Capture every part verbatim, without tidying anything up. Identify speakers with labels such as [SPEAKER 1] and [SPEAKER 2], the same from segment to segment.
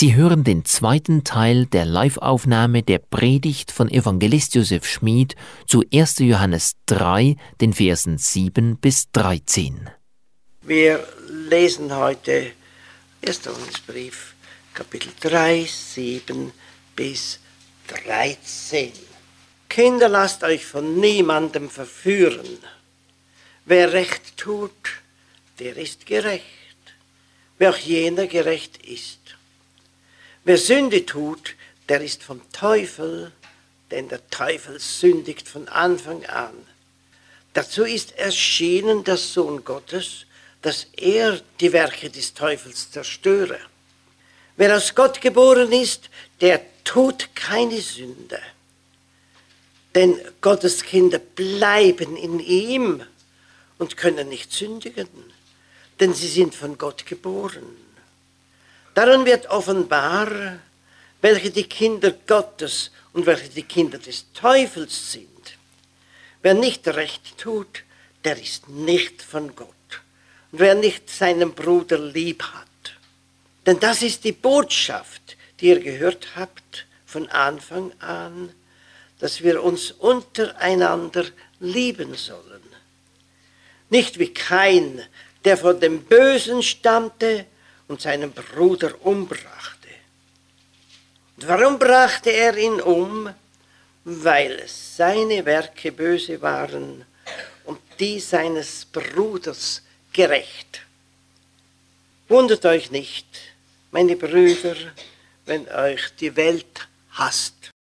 [SPEAKER 1] Sie hören den zweiten Teil der Live-Aufnahme der Predigt von Evangelist Josef Schmid zu erster Johannes drei, den Versen sieben bis dreizehn.
[SPEAKER 2] Wir lesen heute erster Johannesbrief, Kapitel drei, sieben bis dreizehn. Kinder, lasst euch von niemandem verführen. Wer Recht tut, der ist gerecht, wer auch jener gerecht ist. Wer Sünde tut, der ist vom Teufel, denn der Teufel sündigt von Anfang an. Dazu ist erschienen der Sohn Gottes, dass er die Werke des Teufels zerstöre. Wer aus Gott geboren ist, der tut keine Sünde. Denn Gottes Kinder bleiben in ihm und können nicht sündigen, denn sie sind von Gott geboren. Darin wird offenbar, welche die Kinder Gottes und welche die Kinder des Teufels sind. Wer nicht recht tut, der ist nicht von Gott. Und wer nicht seinen Bruder lieb hat. Denn das ist die Botschaft, die ihr gehört habt von Anfang an, dass wir uns untereinander lieben sollen. Nicht wie Kain, der von dem Bösen stammte und seinen Bruder umbrachte. Und warum brachte er ihn um? Weil seine Werke böse waren und die seines Bruders gerecht. Wundert euch nicht, meine Brüder, wenn euch die Welt hasst.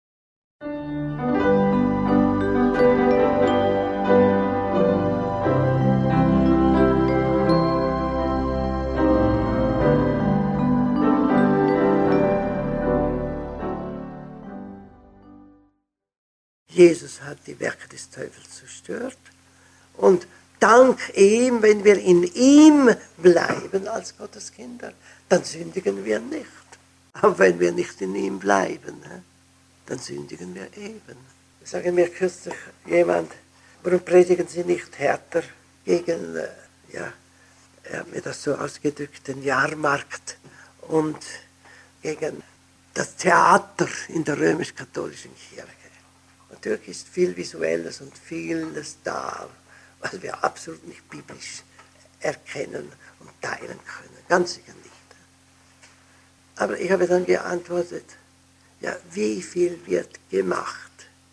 [SPEAKER 2] Jesus hat die Werke des Teufels zerstört und dank ihm, wenn wir in ihm bleiben als Gottes Kinder, dann sündigen wir nicht. Aber wenn wir nicht in ihm bleiben, dann sündigen wir eben. Sagen mir kürzlich jemand, warum predigen Sie nicht härter gegen, ja, er hat mir das so ausgedrückt, den Jahrmarkt und gegen das Theater in der römisch-katholischen Kirche. Natürlich ist viel Visuelles und vieles da, was wir absolut nicht biblisch erkennen und teilen können. Ganz sicher nicht. Aber ich habe dann geantwortet, ja, wie viel wird gemacht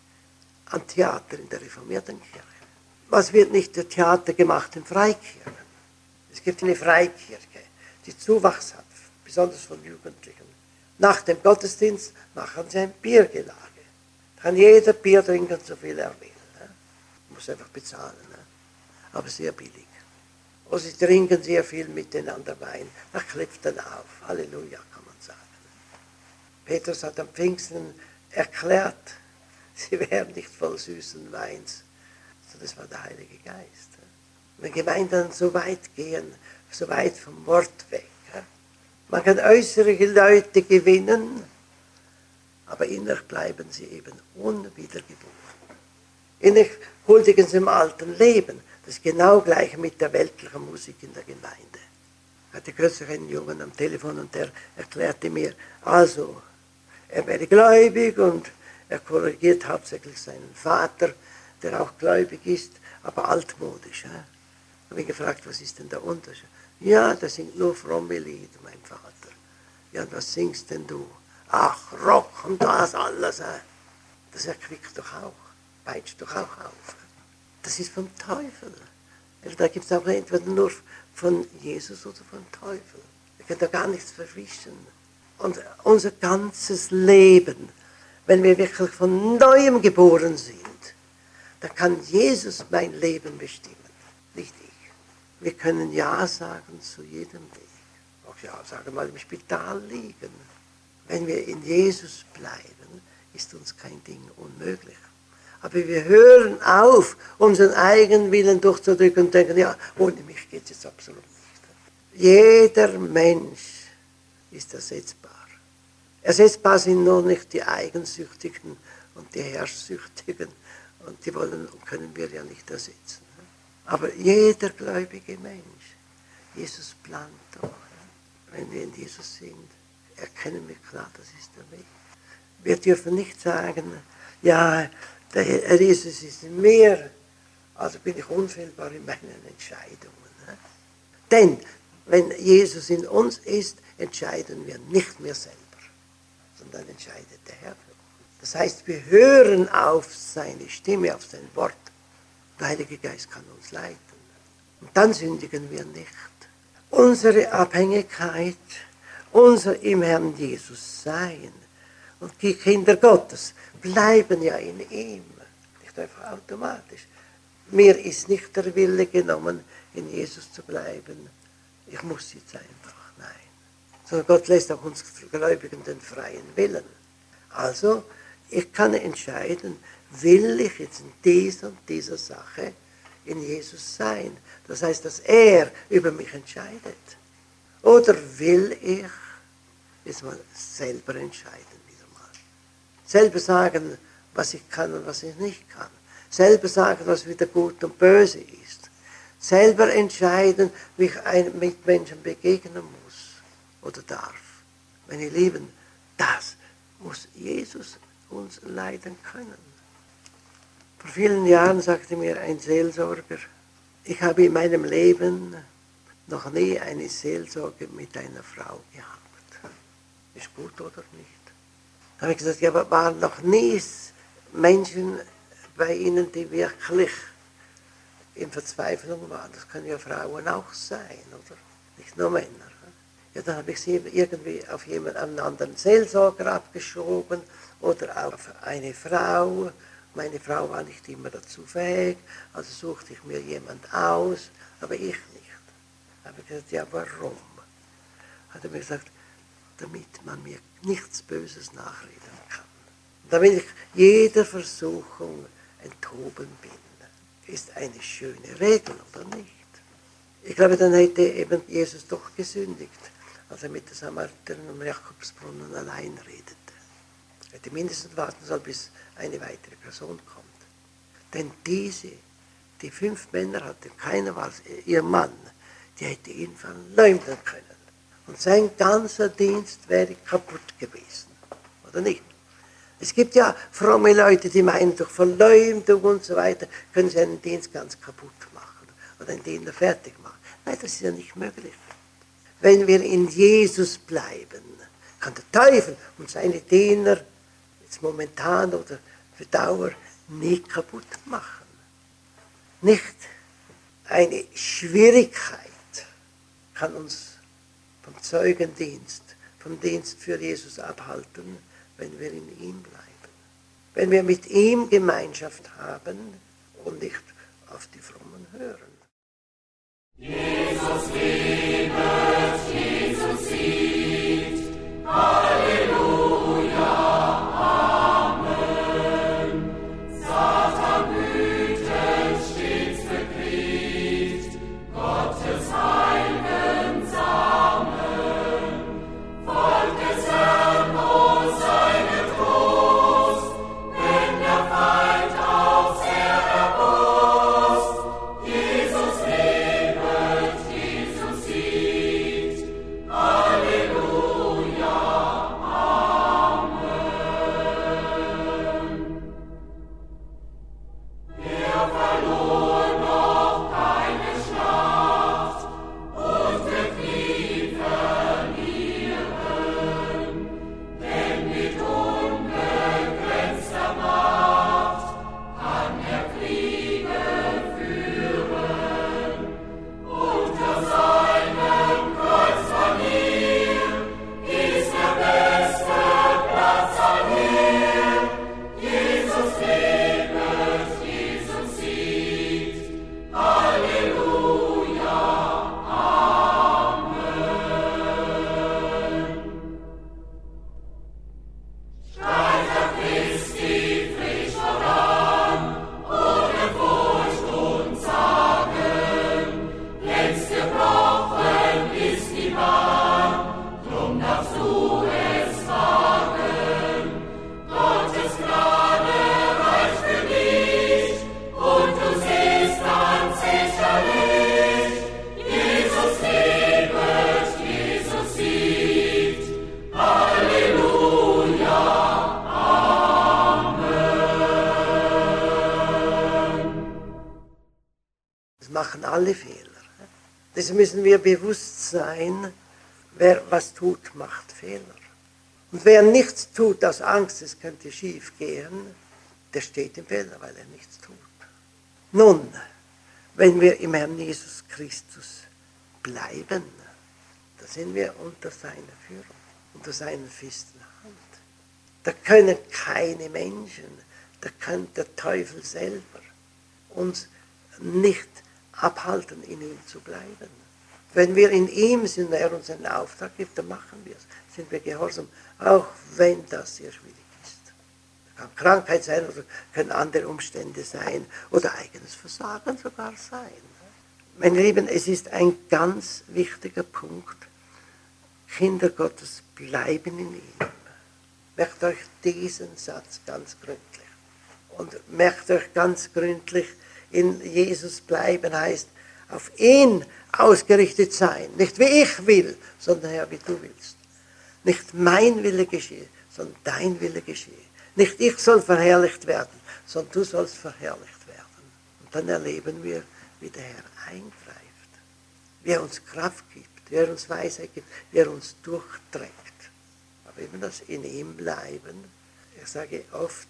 [SPEAKER 2] an Theater in der reformierten Kirche? Was wird nicht der Theater gemacht in Freikirchen? Es gibt eine Freikirche, die Zuwachs hat, besonders von Jugendlichen. Nach dem Gottesdienst machen sie ein Biergelage. Kann jeder Bier trinken, so viel er will. Ne? Muss einfach bezahlen, ne? Aber sehr billig. Und sie trinken sehr viel miteinander Wein. Nach Clifton auf. Halleluja, kann man sagen. Petrus hat am Pfingsten erklärt, sie wären nicht voll süßen Weins. So, das war der Heilige Geist. Ne? Wenn Gemeinden so weit gehen, so weit vom Wort weg. Ne? Man kann äußere Leute gewinnen, aber innerlich bleiben sie eben unwiedergeboren. Innerlich huldigen sie im alten Leben. Das ist genau gleich mit der weltlichen Musik in der Gemeinde. Ich hatte kürzlich einen Jungen am Telefon und der erklärte mir, also, er wäre gläubig und er korrigiert hauptsächlich seinen Vater, der auch gläubig ist, aber altmodisch. Ich habe ihn gefragt, was ist denn der Unterschied? Ja, der singt nur fromme Lieder, mein Vater. Ja, und was singst denn du? Ach, Rock und das alles. Das erquickt doch auch, peitscht doch auch auf. Das ist vom Teufel. Da gibt es auch entweder nur von Jesus oder vom Teufel. Wir können da gar nichts verwischen. Und unser ganzes Leben, wenn wir wirklich von Neuem geboren sind, dann kann Jesus mein Leben bestimmen, nicht ich. Wir können Ja sagen zu jedem Weg. Auch Ja sagen, mal im Spital liegen. Wenn wir in Jesus bleiben, ist uns kein Ding unmöglich. Aber wir hören auf, unseren eigenen Willen durchzudrücken und denken, ja, ohne mich geht es jetzt absolut nicht. Jeder Mensch ist ersetzbar. Ersetzbar sind nur nicht die Eigensüchtigen und die Herrschsüchtigen und die wollen und können wir ja nicht ersetzen. Aber jeder gläubige Mensch, Jesus plant doch, wenn wir in Jesus sind, erkenne mich klar, das ist der Weg. Wir dürfen nicht sagen, ja, der Herr Jesus ist in mir, also bin ich unfehlbar in meinen Entscheidungen. Ne? Denn wenn Jesus in uns ist, entscheiden wir nicht mehr selber, sondern entscheidet der Herr für uns. Das heißt, wir hören auf seine Stimme, auf sein Wort. Der Heilige Geist kann uns leiten. Und dann sündigen wir nicht. Unsere Abhängigkeit, unser im Herrn Jesus sein und die Kinder Gottes bleiben ja in ihm. Nicht einfach automatisch. Mir ist nicht der Wille genommen, in Jesus zu bleiben. Ich muss jetzt einfach. Nein. Sondern Gott lässt auch uns Gläubigen den freien Willen. Also, ich kann entscheiden, will ich jetzt in dieser und dieser Sache in Jesus sein. Das heißt, dass er über mich entscheidet. Oder will ich jetzt mal selber entscheiden wieder mal. Selber sagen, was ich kann und was ich nicht kann. Selber sagen, was wieder gut und böse ist. Selber entscheiden, wie ich einem Mitmenschen begegnen muss oder darf. Meine Lieben, das muss Jesus uns leiden können. Vor vielen Jahren sagte mir ein Seelsorger, ich habe in meinem Leben noch nie eine Seelsorge mit einer Frau gehabt. Ist gut oder nicht? Da habe ich gesagt, ja, aber waren noch nie Menschen bei Ihnen, die wirklich in Verzweiflung waren? Das können ja Frauen auch sein, oder? Nicht nur Männer. Ja, dann habe ich sie irgendwie auf jemanden, einen anderen Seelsorger abgeschoben oder auf eine Frau. Meine Frau war nicht immer dazu fähig, also suchte ich mir jemand aus, aber ich nicht. Da habe ich gesagt, ja, warum? Hat er mir gesagt, damit man mir nichts Böses nachreden kann. Damit ich jeder Versuchung enthoben bin. Ist eine schöne Regel, oder nicht? Ich glaube, dann hätte eben Jesus doch gesündigt, als er mit der Samariterin am Jakobsbrunnen allein redete. Er hätte mindestens warten sollen, bis eine weitere Person kommt. Denn diese, die fünf Männer hatte, keiner war ihr Mann, die hätte ihn verleumden können. Und sein ganzer Dienst wäre kaputt gewesen. Oder nicht? Es gibt ja fromme Leute, die meinen, durch Verleumdung und so weiter können sie einen Dienst ganz kaputt machen oder einen Diener fertig machen. Nein, das ist ja nicht möglich. Wenn wir in Jesus bleiben, kann der Teufel und seine Diener jetzt momentan oder für Dauer nicht kaputt machen. Nicht eine Schwierigkeit kann uns vom Zeugendienst, vom Dienst für Jesus abhalten, wenn wir in ihm bleiben. Wenn wir mit ihm Gemeinschaft haben und nicht auf die Frommen hören.
[SPEAKER 3] Jesus lebt, Jesus sieht, Halleluja, Amen. Satan wütend stets bekriegt, Gottes heiligen Samen. Volk des Herrn, o seine Trost, wenn der Feind auf sehr erbost. Jesus lebt, Jesus sieht, Halleluja.
[SPEAKER 2] alle Fehler. Das müssen wir bewusst sein, wer was tut, macht Fehler. Und wer nichts tut aus Angst, es könnte schief gehen, der steht im Fehler, weil er nichts tut. Nun, wenn wir im Herrn Jesus Christus bleiben, da sind wir unter seiner Führung, unter seiner festen Hand. Da können keine Menschen, da kann der Teufel selber uns nicht abhalten, in ihm zu bleiben. Wenn wir in ihm sind und er uns einen Auftrag gibt, dann machen wir es. Sind wir gehorsam, auch wenn das sehr schwierig ist. Da kann Krankheit sein oder können andere Umstände sein oder eigenes Versagen sogar sein. Meine Lieben, es ist ein ganz wichtiger Punkt. Kinder Gottes bleiben in ihm. Merkt euch diesen Satz ganz gründlich. Und merkt euch ganz gründlich, in Jesus bleiben heißt, auf ihn ausgerichtet sein. Nicht wie ich will, sondern Herr, wie du willst. Nicht mein Wille geschehe, sondern dein Wille geschehe. Nicht ich soll verherrlicht werden, sondern du sollst verherrlicht werden. Und dann erleben wir, wie der Herr eingreift. Wie er uns Kraft gibt, wie er uns Weisheit gibt, wie er uns durchträgt. Aber eben das in ihm bleiben, ich sage oft,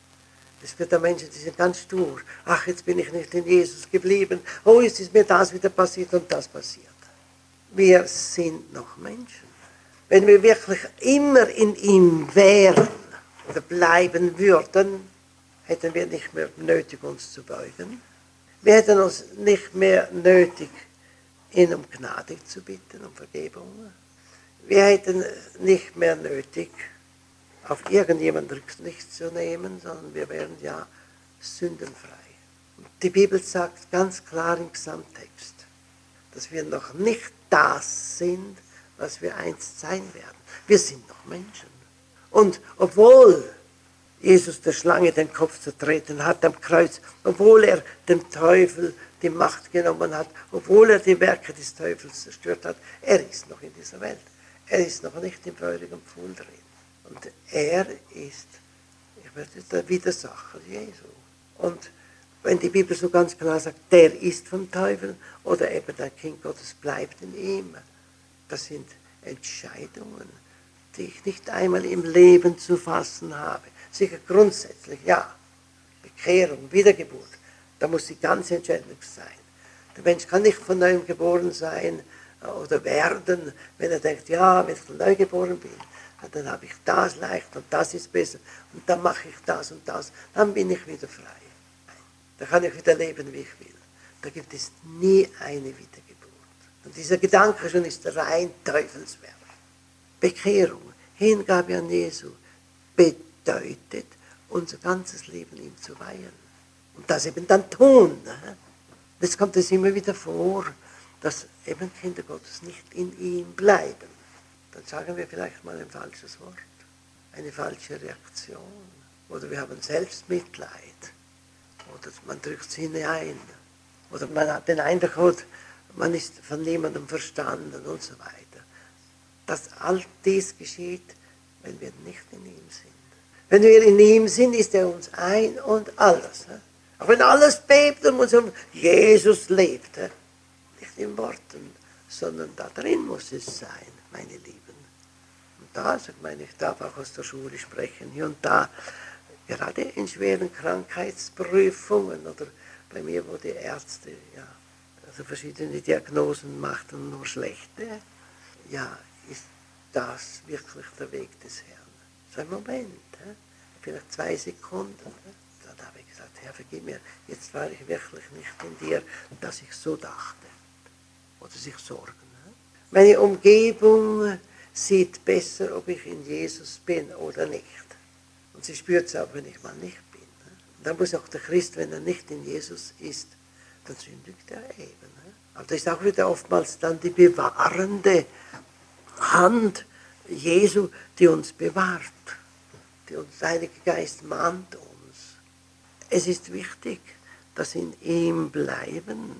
[SPEAKER 2] es wird der Menschen, die sind ganz stur. Ach, jetzt bin ich nicht in Jesus geblieben. Oh, jetzt ist mir das wieder passiert und das passiert. Wir sind noch Menschen. Wenn wir wirklich immer in ihm wären oder bleiben würden, hätten wir nicht mehr nötig, uns zu beugen. Wir hätten uns nicht mehr nötig, ihn um Gnade zu bitten, um Vergebung. Wir hätten nicht mehr nötig, auf irgendjemanden Rücksicht zu nehmen, sondern wir wären ja sündenfrei. Und die Bibel sagt ganz klar im Gesamttext, dass wir noch nicht das sind, was wir einst sein werden. Wir sind noch Menschen. Und obwohl Jesus der Schlange den Kopf zertreten hat am Kreuz, obwohl er dem Teufel die Macht genommen hat, obwohl er die Werke des Teufels zerstört hat, er ist noch in dieser Welt. Er ist noch nicht im feurigen Pfuhl drin. Und er ist, ich werde der Widersacher Jesu. Und wenn die Bibel so ganz klar sagt, der ist vom Teufel oder eben der Kind Gottes bleibt in ihm, das sind Entscheidungen, die ich nicht einmal im Leben zu fassen habe. Sicher grundsätzlich, ja, Bekehrung, Wiedergeburt, da muss die ganze Entscheidung sein. Der Mensch kann nicht von neuem geboren sein oder werden, wenn er denkt, ja, wenn ich neu geboren bin, dann habe ich das leicht und das ist besser und dann mache ich das und das, dann bin ich wieder frei. Da kann ich wieder leben, wie ich will. Da gibt es nie eine Wiedergeburt. Und dieser Gedanke schon ist rein Teufelswerk. Bekehrung, Hingabe an Jesu, bedeutet, unser ganzes Leben ihm zu weihen. Und das eben dann tun. Jetzt kommt es immer wieder vor, dass eben Kinder Gottes nicht in ihm bleiben. Dann sagen wir vielleicht mal ein falsches Wort, eine falsche Reaktion. Oder wir haben Selbstmitleid. Oder man drückt es hinein. Oder man hat den Eindruck, man ist von niemandem verstanden und so weiter. Dass all dies geschieht, wenn wir nicht in ihm sind. Wenn wir in ihm sind, ist er uns ein und alles. Auch wenn alles bebt und uns um Jesus lebt. Nicht in Worten, sondern da drin muss es sein, meine Lieben. Und da, ich meine, ich darf auch aus der Schule sprechen, hier und da, gerade in schweren Krankheitsprüfungen oder bei mir, wo die Ärzte ja, also verschiedene Diagnosen machten, nur schlechte, ja, ist das wirklich der Weg des Herrn. So ein Moment, he? Vielleicht zwei Sekunden. He? Dann habe ich gesagt, Herr, vergib mir, jetzt war ich wirklich nicht in dir, dass ich so dachte. Oder sich sorgen. He? Meine Umgebung sieht besser, ob ich in Jesus bin oder nicht. Und sie spürt es auch, wenn ich mal nicht bin. He? Und dann muss auch der Christ, wenn er nicht in Jesus ist, dann sündigt er eben. He? Aber das ist auch wieder oftmals dann die bewahrende Hand Jesu, die uns bewahrt, die uns, der Heilige Geist mahnt uns. Es ist wichtig, dass in ihm bleiben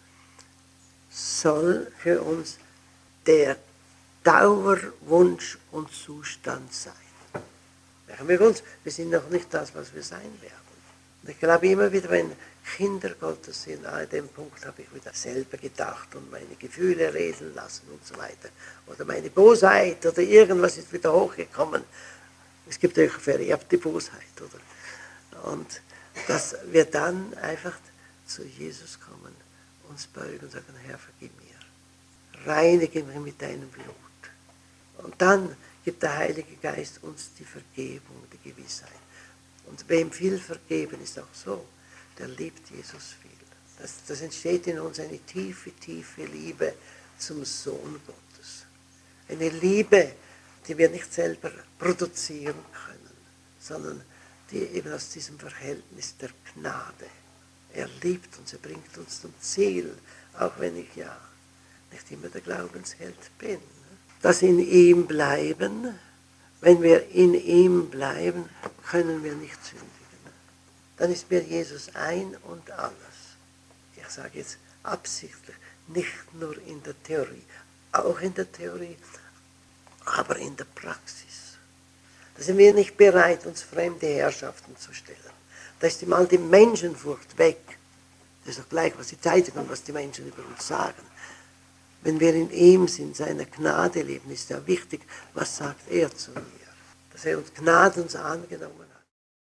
[SPEAKER 2] soll für uns der Dauerwunsch und Zustand sein. Merken wir uns, wir sind noch nicht das, was wir sein werden. Und ich glaube immer wieder, wenn Kinder Gottes sind, an dem Punkt habe ich wieder selber gedacht und meine Gefühle reden lassen und so weiter. Oder meine Bosheit oder irgendwas ist wieder hochgekommen. Es gibt auch vererbte Bosheit, oder? Und dass wir dann einfach zu Jesus kommen, uns beugen und sagen, Herr, vergib mir. Reinige mich mit deinem Blut. Und dann gibt der Heilige Geist uns die Vergebung, die Gewissheit. Und wem viel vergeben ist auch so, der liebt Jesus viel. Das, das entsteht in uns eine tiefe, tiefe Liebe zum Sohn Gottes. Eine Liebe, die wir nicht selber produzieren können, sondern die eben aus diesem Verhältnis der Gnade. Er liebt uns, er bringt uns zum Ziel, auch wenn ich ja nicht immer der Glaubensheld bin. Dass in ihm bleiben, wenn wir in ihm bleiben, können wir nicht sündigen. Dann ist mir Jesus ein und alles. Ich sage jetzt absichtlich, nicht nur in der Theorie, auch in der Theorie, aber in der Praxis. Da sind wir nicht bereit, uns fremde Herrschaften zu stellen. Da ist mal die Menschenfurcht weg. Das ist doch gleich, was die Zeitungen und was die Menschen über uns sagen. Wenn wir in ihm sind, seiner Gnade leben, ist ja wichtig, was sagt er zu mir. Dass er uns Gnade uns angenommen hat.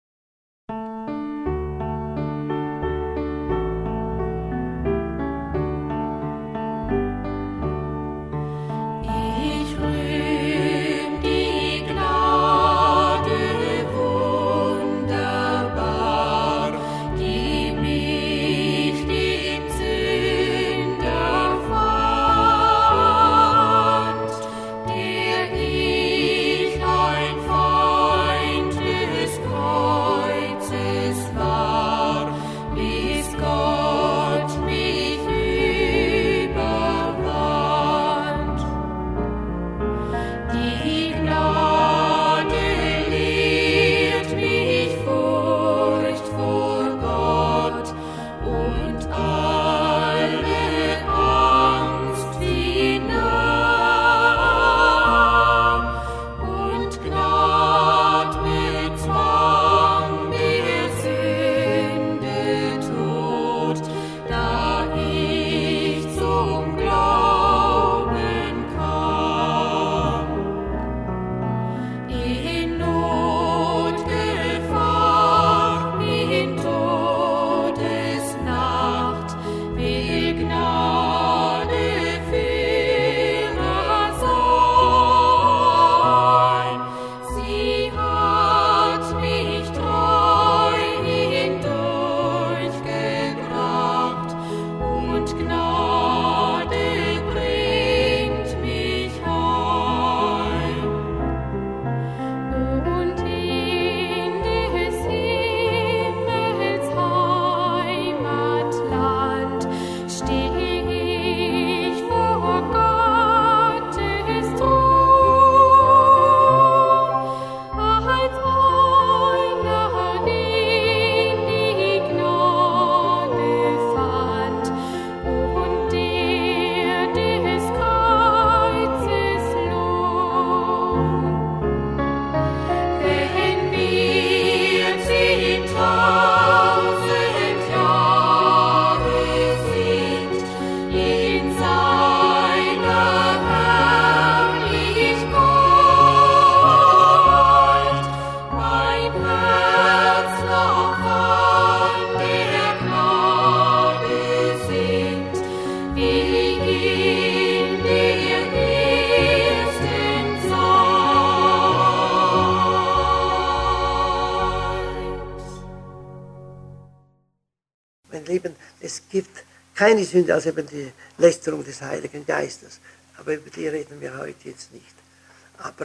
[SPEAKER 2] Es gibt keine Sünde als eben die Lästerung des Heiligen Geistes. Aber über die reden wir heute jetzt nicht. Aber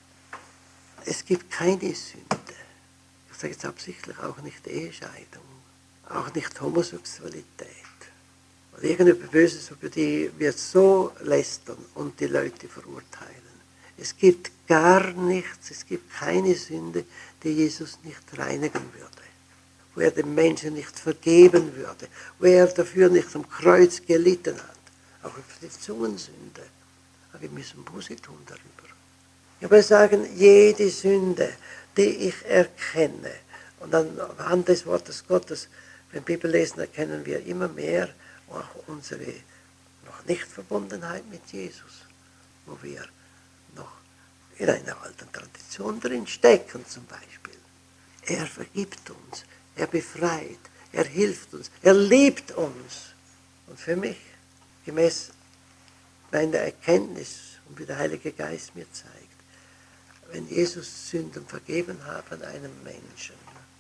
[SPEAKER 2] es gibt keine Sünde. Ich sage jetzt absichtlich auch nicht Ehescheidung, auch nicht Homosexualität. Oder irgendetwas Böses, über die wir so lästern und die Leute verurteilen. Es gibt gar nichts, es gibt keine Sünde, die Jesus nicht reinigen würde. Wo er den Menschen nicht vergeben würde, wo er dafür nicht am Kreuz gelitten hat. Auch für die Zungensünde. Aber wir müssen Buße tun darüber. Ich will sagen, jede Sünde, die ich erkenne Und anhand des Wortes Gottes, wenn wir Bibel lesen, erkennen wir immer mehr auch unsere noch nicht Verbundenheit mit Jesus, wo wir noch in einer alten Tradition drin stecken zum Beispiel. Er vergibt uns, er befreit, er hilft uns, er liebt uns. Und für mich, gemäß meiner Erkenntnis und wie der Heilige Geist mir zeigt, wenn Jesus Sünden vergeben hat an einem Menschen,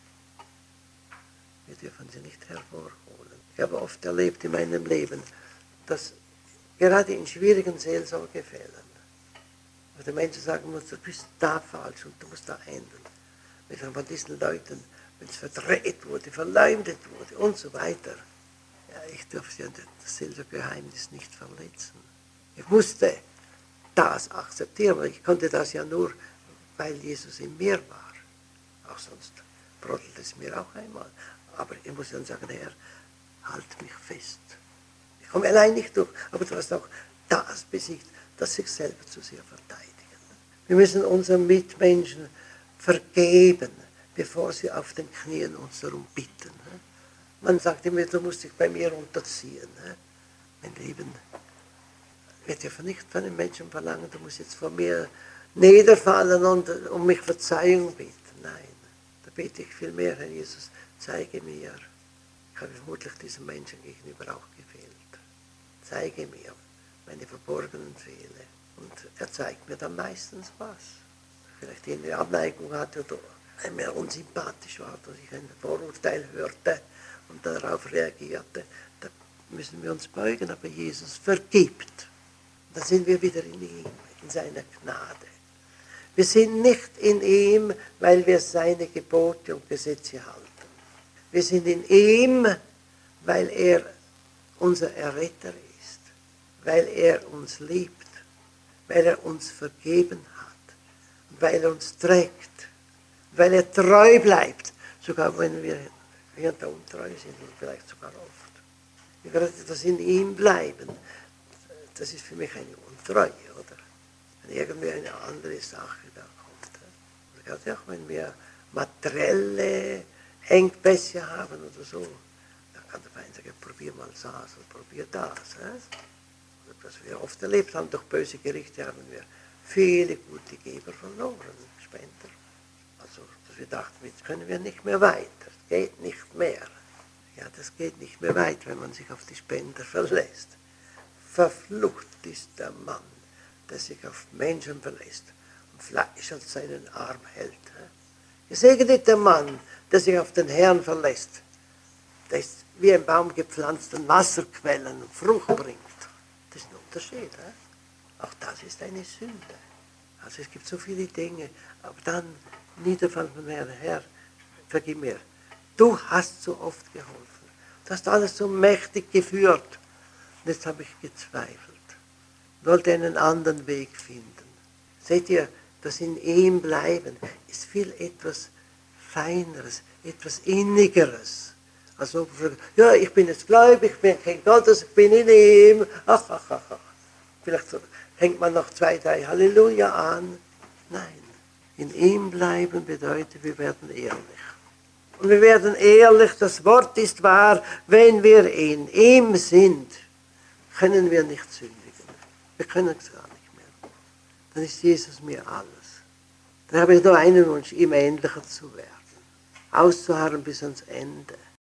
[SPEAKER 2] wir dürfen sie nicht hervorholen. Ich habe oft erlebt in meinem Leben, dass gerade in schwierigen Seelsorgefällen, wo der Mensch sagen muss, du bist da falsch und du musst da ändern. Wenn von diesen Leuten, wenn es verdreht wurde, verleumdet wurde und so weiter, ja, ich durfte ja das Seelsorgeheimnis nicht verletzen. Ich musste das akzeptieren, aber ich konnte das ja nur, weil Jesus in mir war. Auch sonst brodelt es mir auch einmal. Aber ich muss dann sagen, Herr, halt mich fest. Ich komme allein nicht durch, aber du hast auch das besiegt, das sich selber zu sehr verteidigen. Wir müssen unseren Mitmenschen vergeben, bevor sie auf den Knien uns darum bitten. Man sagt immer, du musst dich bei mir unterziehen. Mein Leben, wir dürfen nicht von den Menschen verlangen, du musst jetzt vor mir niederfallen und um mich Verzeihung bitten. Nein, da bete ich viel mehr, Herr Jesus, zeige mir, ich habe vermutlich diesem Menschen gegenüber auch gefehlt. Zeige mir meine verborgenen Fehler. Und er zeigt mir dann meistens was. Vielleicht eine Abneigung hatte oder mir unsympathisch war, dass ich ein Vorurteil hörte und darauf reagierte. Da müssen wir uns beugen, aber Jesus vergibt. Da sind wir wieder in ihm, in seiner Gnade. Wir sind nicht in ihm, weil wir seine Gebote und Gesetze halten. Wir sind in ihm, weil er unser Erretter ist, weil er uns liebt, weil er uns vergeben hat, weil er uns trägt, weil er treu bleibt, sogar wenn wir hier und da untreu sind und vielleicht sogar oft. Wir werden das in ihm bleiben. Das ist für mich eine Untreue, oder? Wenn irgendwie eine andere Sache da kommt. Oder gerade auch wenn wir materielle Engpässe haben oder so, dann kann der Feind sagen, probier mal das oder probier das. Äh? Was wir oft erlebt haben, durch böse Gerichte haben wir viele gute Geber verloren, Spender. Also, dass wir dachten, jetzt können wir nicht mehr weiter, es geht nicht mehr. Ja, das geht nicht mehr weit, wenn man sich auf die Spender verlässt. Verflucht ist der Mann, der sich auf Menschen verlässt und Fleisch als seinen Arm hält. Gesegnet der Mann, der sich auf den Herrn verlässt, der ist wie ein Baum gepflanzt an Wasserquellen und Frucht bringt. Das ist ein Unterschied. He? Auch das ist eine Sünde. Also es gibt so viele Dinge, aber dann niederfallen von Herrn, Herr, vergib mir. Du hast so oft geholfen. Du hast alles so mächtig geführt. Und jetzt habe ich gezweifelt. Ich wollte einen anderen Weg finden. Seht ihr, das in ihm bleiben ist viel etwas Feineres, etwas Innigeres. Also, ja, ich bin jetzt gläubig, ich bin kein Gottes, ich bin in ihm. Ach, ach, ach, ach. Vielleicht hängt man noch zwei, drei Halleluja an. Nein, in ihm bleiben bedeutet, wir werden ehrlich. Und wir werden ehrlich, das Wort ist wahr, wenn wir in ihm sind, können wir nicht sündigen. Wir können es gar nicht mehr. Dann ist Jesus mir alles. Dann habe ich nur einen Wunsch, ihm ähnlicher zu werden. Auszuharren bis ans Ende.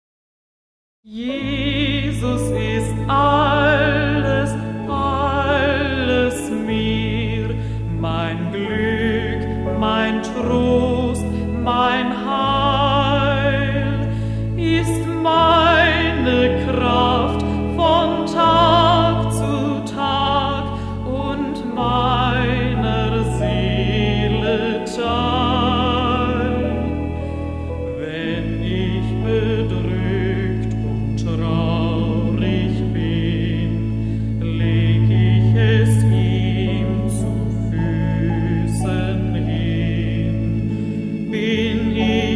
[SPEAKER 3] Jesus ist alles, alles mir, mein Glück, mein Trost, mein Heil, ist meine Kraft von Tag zu Tag und meiner Seele Teil. Wenn ich bedrückt und traurig bin, leg ich es ihm zu Füßen hin. Bin ich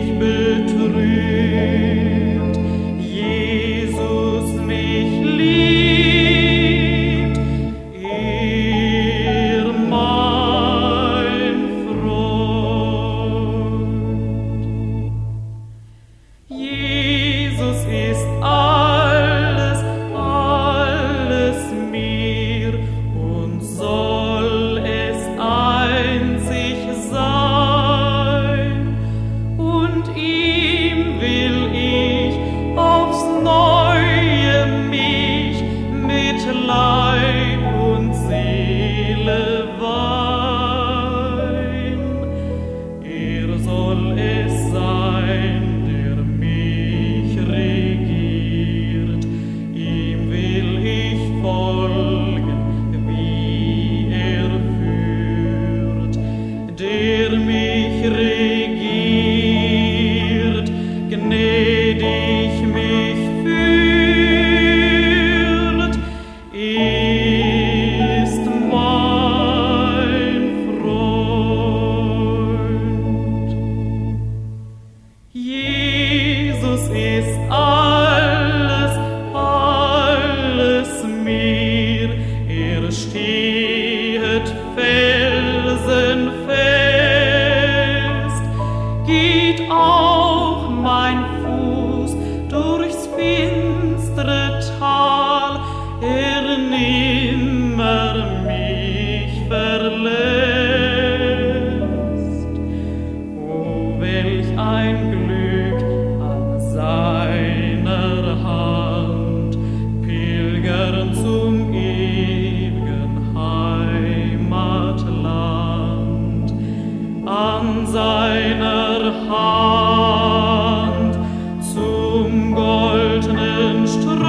[SPEAKER 3] an seiner Hand zum goldenen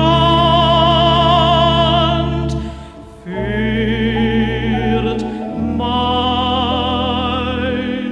[SPEAKER 3] Strand führt mein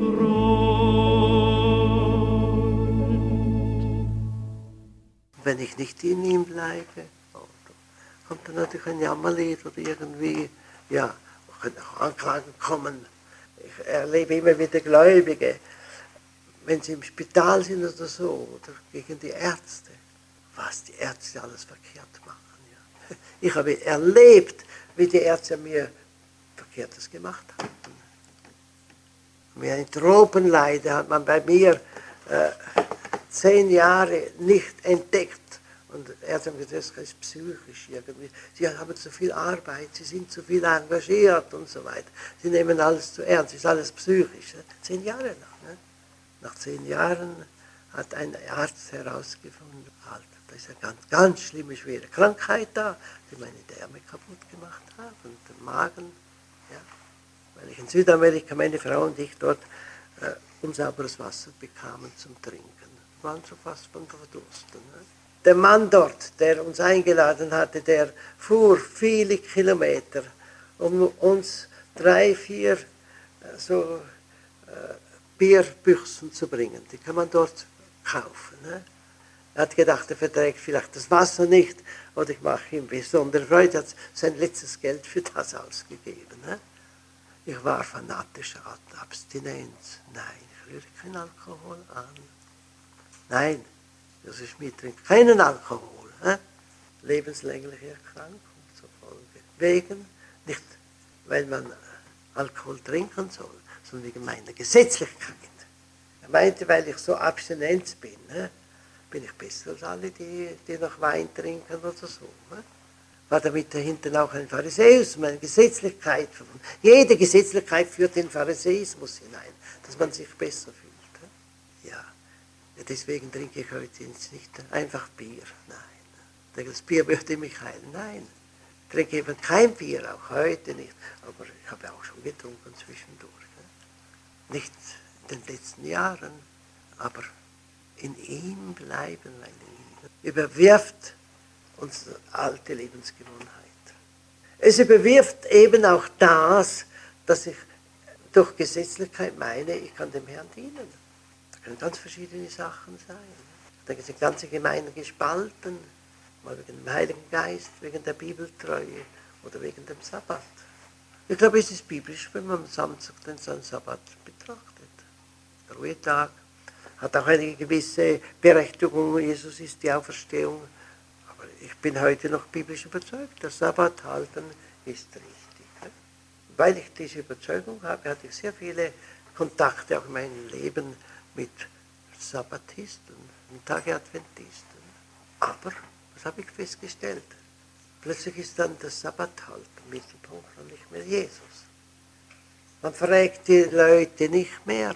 [SPEAKER 3] Freund.
[SPEAKER 2] Wenn ich nicht in ihm bleibe, oh, kommt dann natürlich ein Jammerlied oder irgendwie, ja, können auch Anklagen kommen. Ich erlebe immer wieder Gläubige, wenn sie im Spital sind oder so, oder gegen die Ärzte, was die Ärzte alles verkehrt machen. Ja. Ich habe erlebt, wie die Ärzte mir Verkehrtes gemacht haben. Mir ein Tropenleide hat man bei mir äh, zehn Jahre nicht entdeckt. Und Ärzte haben gesagt, das ist psychisch irgendwie. Sie haben zu viel Arbeit, sie sind zu viel engagiert und so weiter. Sie nehmen alles zu ernst, es ist alles psychisch. Ne? Zehn Jahre lang. Ne? Nach zehn Jahren hat ein Arzt herausgefunden, Alter, da ist eine ganz, ganz schlimme, schwere Krankheit da, die meine Därme kaputt gemacht hat und den Magen. Ja? Weil ich in Südamerika, meine Frau und ich dort äh, unsauberes Wasser bekamen zum Trinken. Wir waren so fast von Verdursten. Ne? Der Mann dort, der uns eingeladen hatte, der fuhr viele Kilometer, um uns drei, vier äh, so äh, Bierbüchsen zu bringen. Die kann man dort kaufen. Ne? Er hat gedacht, er verträgt vielleicht das Wasser nicht, oder ich mache ihm besondere Freude. Er hat sein letztes Geld für das ausgegeben. Ne? Ich war fanatischer Abstinenz. Nein, ich rühre keinen Alkohol an. Nein. Also Schmidt trinkt keinen Alkohol. Äh? Lebenslängliche Erkrankung zur Folge. Wegen, nicht weil man Alkohol trinken soll, sondern wegen meiner Gesetzlichkeit. Er meinte, weil ich so abstinent bin, äh? bin ich besser als alle, die, die noch Wein trinken oder so. Äh? War damit dahinter auch ein Pharisäismus, eine Gesetzlichkeit. Jede Gesetzlichkeit führt in Pharisäismus hinein, dass man sich besser fühlt. Äh? Ja. Deswegen trinke ich heute nicht einfach Bier. Nein. Das Bier möchte mich heilen. Nein. Ich trinke eben kein Bier, auch heute nicht. Aber ich habe auch schon getrunken zwischendurch. Nicht in den letzten Jahren, aber in ihm bleiben, meine Lieben. Überwirft unsere alte Lebensgewohnheit. Es überwirft eben auch das, dass ich durch Gesetzlichkeit meine, ich kann dem Herrn dienen. Das können ganz verschiedene Sachen sein. Da sind ganze Gemeinden gespalten, mal wegen dem Heiligen Geist, wegen der Bibeltreue oder wegen dem Sabbat. Ich glaube, es ist biblisch, wenn man am Samstag den Sabbat betrachtet. Der Ruhetag hat auch eine gewisse Berechtigung. Jesus ist die Auferstehung. Aber ich bin heute noch biblisch überzeugt, der Sabbat halten ist richtig. Weil ich diese Überzeugung habe, hatte ich sehr viele Kontakte auch in meinem Leben mit Sabbatisten und Tage-Adventisten. Aber, was habe ich festgestellt? Plötzlich ist dann das Sabbat halt im Mittelpunkt und nicht mehr Jesus. Man fragt die Leute nicht mehr,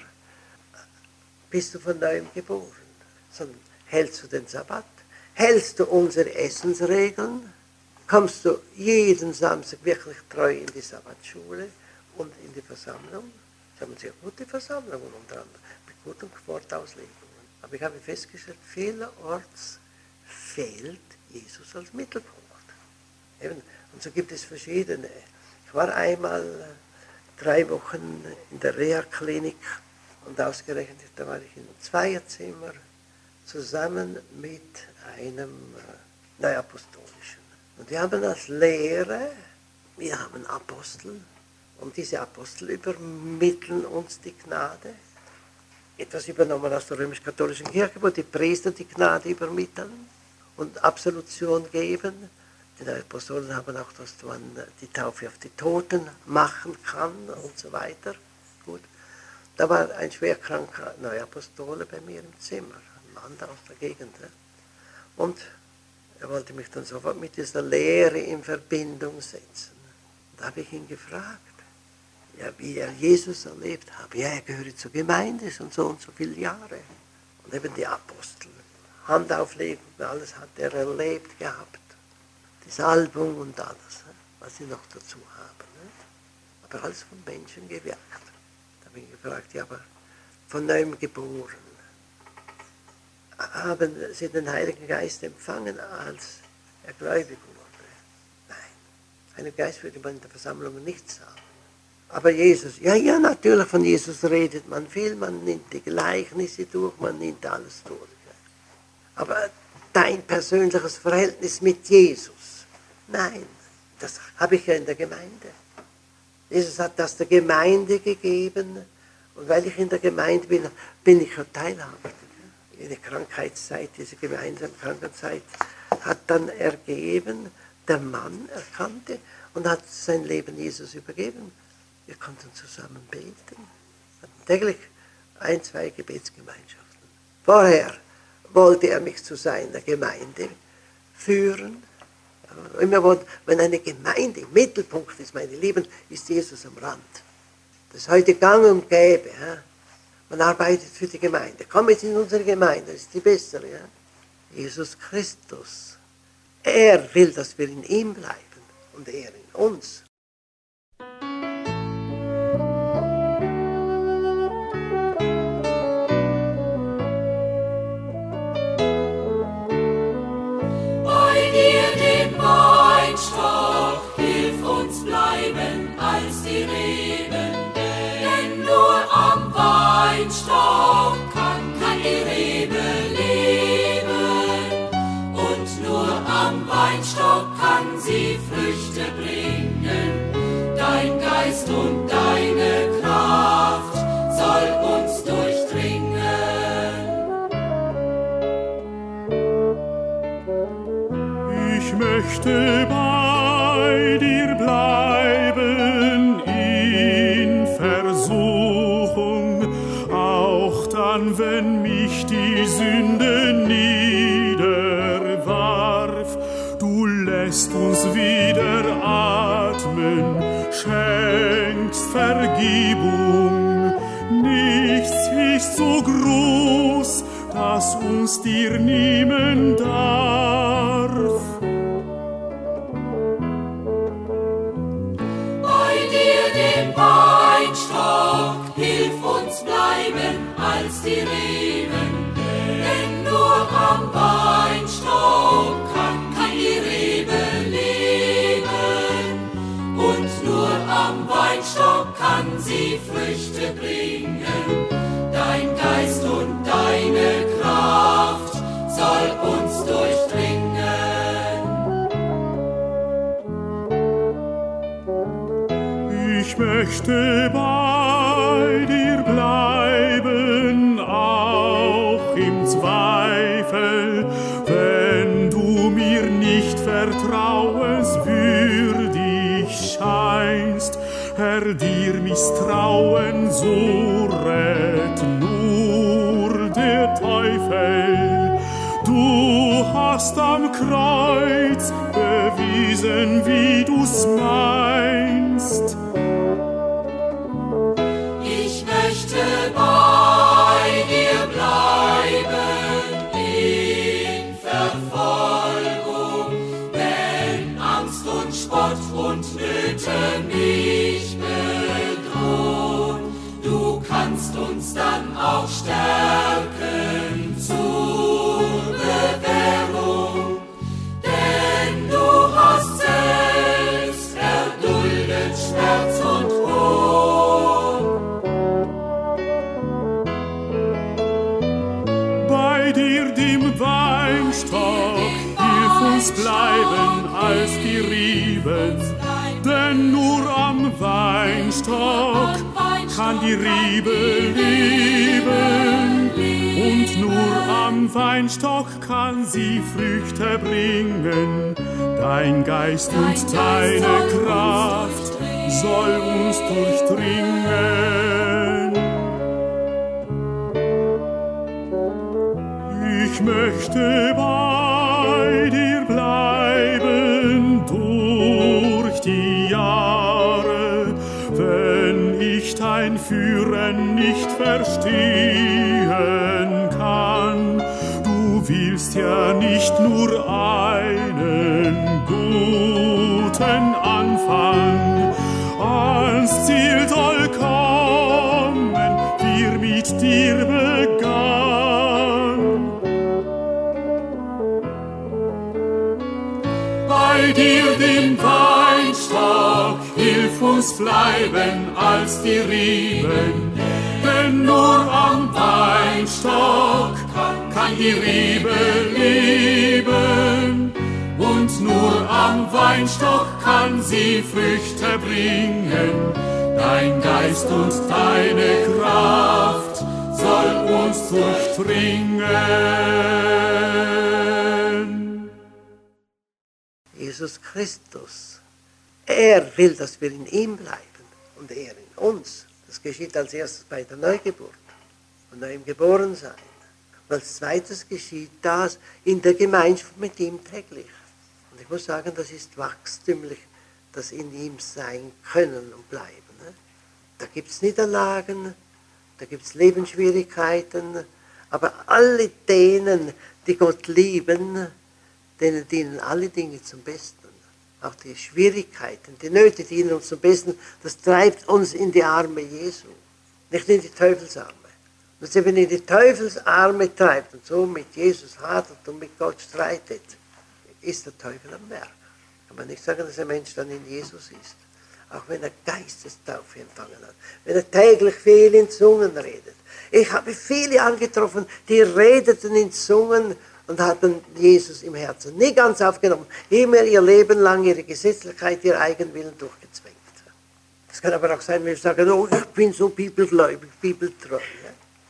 [SPEAKER 2] bist du von neuem geboren? Sondern, hältst du den Sabbat? Hältst du unsere Essensregeln? Kommst du jeden Samstag wirklich treu in die Sabbatschule und in die Versammlung? Sie haben sehr gute Versammlungen unter anderem, mit guten Wortauslegungen. Aber ich habe festgestellt, vielerorts fehlt Jesus als Mittelpunkt. Eben, und so gibt es verschiedene. Ich war einmal drei Wochen in der Reha-Klinik und ausgerechnet, da war ich in einem Zweierzimmer zusammen mit einem äh, Neuapostolischen. Und wir haben als Lehre, wir haben Apostel, und diese Apostel übermitteln uns die Gnade. Etwas übernommen aus der römisch-katholischen Kirche, wo die Priester die Gnade übermitteln und Absolution geben. Die Apostolen haben auch, dass man die Taufe auf die Toten machen kann und so weiter. Gut. Da war ein schwerkranker Neuapostole bei mir im Zimmer, ein Mann aus der Gegend. Und er wollte mich dann sofort mit dieser Lehre in Verbindung setzen. Da habe ich ihn gefragt, ja, wie er Jesus erlebt habe. Ja, er gehört zur Gemeinde, schon so und so viele Jahre. Und eben die Apostel, Handauflegung, alles hat er erlebt gehabt. Die Salbung und alles, was sie noch dazu haben. Aber alles von Menschen gewirkt. Da habe ihn gefragt, ja, aber von neuem geboren. Haben Sie den Heiligen Geist empfangen, als er gläubig wurde? Nein, Heiligen Geist würde man in der Versammlung nicht sagen. Aber Jesus, ja, ja, natürlich von Jesus redet man viel, man nimmt die Gleichnisse durch, man nimmt alles durch. Aber dein persönliches Verhältnis mit Jesus, nein, das habe ich ja in der Gemeinde. Jesus hat das der Gemeinde gegeben und weil ich in der Gemeinde bin, bin ich ja teilhaftig. In der Krankheitszeit, diese gemeinsame Krankheitszeit, hat dann ergeben, der Mann erkannte und hat sein Leben Jesus übergeben. Wir konnten zusammen beten, hatten täglich ein, zwei Gebetsgemeinschaften. Vorher wollte er mich zu seiner Gemeinde führen. Immer wenn eine Gemeinde im Mittelpunkt ist, meine Lieben, ist Jesus am Rand. Das ist heute gang und gäbe. Ja? Man arbeitet für die Gemeinde. Komm jetzt in unsere Gemeinde, das ist die bessere. Ja? Jesus Christus. Er will, dass wir in ihm bleiben und er in uns.
[SPEAKER 4] Bei dir, dem Weinstock, hilf uns bleiben als die Reben, denn nur am Weinstock kann, kann die Rebe leben und nur am Weinstock kann sie Früchte bringen. Dein Geist und deine Kraft soll uns durchdringen.
[SPEAKER 3] Ich möchte bei dir bleiben in Versuchung, auch dann, wenn mich die Sünde niederwarf. Du lässt uns wieder atmen, schenkst Vergebung. Nichts ist so groß, das uns dir nehmen darf.
[SPEAKER 4] Bei dir, dem Weinstock, hilf uns bleiben als die Reben, denn nur am Weinstock kann, kann die Rebe leben und nur am Weinstock kann sie Früchte bringen. Dein Geist und deine Kraft soll uns durchdringen.
[SPEAKER 3] Ich möchte bei dir bleiben, auch im Zweifel, wenn du mir nicht vertrauenswürdig scheinst. Herr, dir Misstrauen, so rett nur der Teufel. Du hast am Kreuz bewiesen, wie du's meinst.
[SPEAKER 4] Ich möchte bei dir bleiben in Verfolgung, wenn Angst und Spott und Nöte mich bedrohen. Du kannst uns dann auch stärken zur Bewährung, denn du hast selbst erduldet Schmerz und Hohn.
[SPEAKER 3] Bei dir, dem Weinstock, hilf uns bleiben als die Reben, denn nur am Weinstock kann die Rebe leben und nur am Weinstock kann sie Früchte bringen. Dein Geist und deine Kraft soll uns durchdringen. Ich möchte bei dir bleiben durch die Jahre, wenn ich dein Führen nicht verstehen kann. Du willst ja nicht nur einen guten Anfang, ans Ziel soll kommen mit dir begann. Bei dir, dem Weinstock, hilf uns bleiben als die Reben, denn nur am Weinstock kann die Rebe leben. Und nur am Weinstock kann sie Früchte bringen. Dein Geist und deine Kraft soll uns durchdringen.
[SPEAKER 2] Jesus Christus, er will, dass wir in ihm bleiben und er in uns. Das geschieht als erstes bei der Neugeburt und neuem Geborensein. Und als zweites geschieht das in der Gemeinschaft mit ihm täglich. Und ich muss sagen, das ist wachstümlich, das in ihm sein können und bleiben. Da gibt es Niederlagen, da gibt es Lebensschwierigkeiten, aber alle denen, die Gott lieben, denen dienen alle Dinge zum Besten. Auch die Schwierigkeiten, die Nöte dienen uns zum Besten. Das treibt uns in die Arme Jesu, nicht in die Teufelsarme. Und wenn in die Teufelsarme treibt und so mit Jesus hadert und mit Gott streitet, ist der Teufel am Werk. Kann man nicht sagen, dass ein Mensch dann in Jesus ist. Auch wenn er Geistestaufe empfangen hat, wenn er täglich viel in Zungen redet. Ich habe viele angetroffen, die redeten in Zungen und hatten Jesus im Herzen nie ganz aufgenommen, immer ihr Leben lang ihre Gesetzlichkeit, ihr Eigenwillen durchgezwängt. Es kann aber auch sein, wenn wir sagen, oh, ich bin so bibelgläubig, bibeltreu. Ja?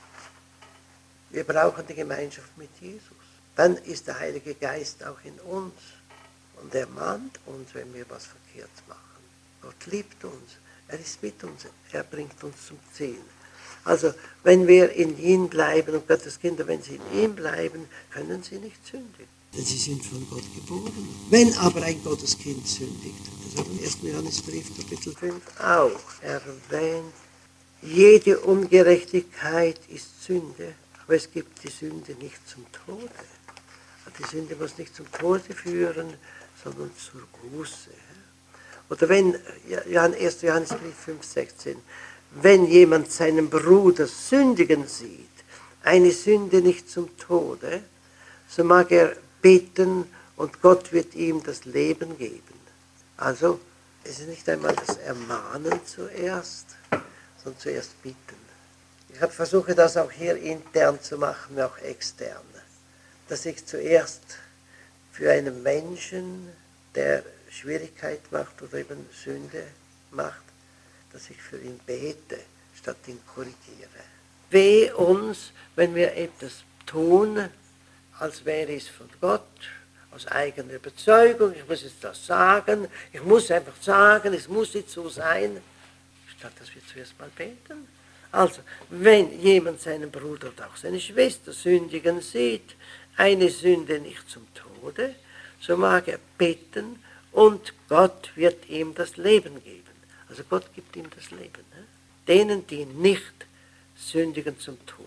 [SPEAKER 2] Wir brauchen die Gemeinschaft mit Jesus. Dann ist der Heilige Geist auch in uns und er mahnt uns, wenn wir was verkehrt machen. Gott liebt uns, er ist mit uns, er bringt uns zum Ziel. Also, wenn wir in ihm bleiben, und Gottes Kinder, wenn sie in ihm bleiben, können sie nicht sündigen. Denn sie sind von Gott geboren. Wenn aber ein Gotteskind sündigt, das hat im ersten Johannesbrief, Kapitel fünf auch erwähnt, jede Ungerechtigkeit ist Sünde, aber es gibt die Sünde nicht zum Tode. Die Sünde muss nicht zum Tode führen, sondern zur Buße. Oder wenn, erster Johannesbrief fünf, sechzehn, wenn jemand seinen Bruder sündigen sieht, eine Sünde nicht zum Tode, so mag er beten und Gott wird ihm das Leben geben. Also, es ist nicht einmal das Ermahnen zuerst, sondern zuerst bitten. Ich habe versucht, das auch hier intern zu machen, auch extern. Dass ich zuerst für einen Menschen, der Schwierigkeit macht oder eben Sünde macht, dass ich für ihn bete, statt ihn korrigiere. Weh uns, wenn wir etwas tun, als wäre es von Gott, aus eigener Überzeugung, ich muss jetzt das sagen, ich muss einfach sagen, es muss jetzt so sein, statt dass wir zuerst mal beten. Also, wenn jemand seinen Bruder oder auch seine Schwester sündigen sieht, eine Sünde nicht zum Tode, so mag er beten und Gott wird ihm das Leben geben. Also Gott gibt ihm das Leben. Ne? Denen, die nicht sündigen zum Tode.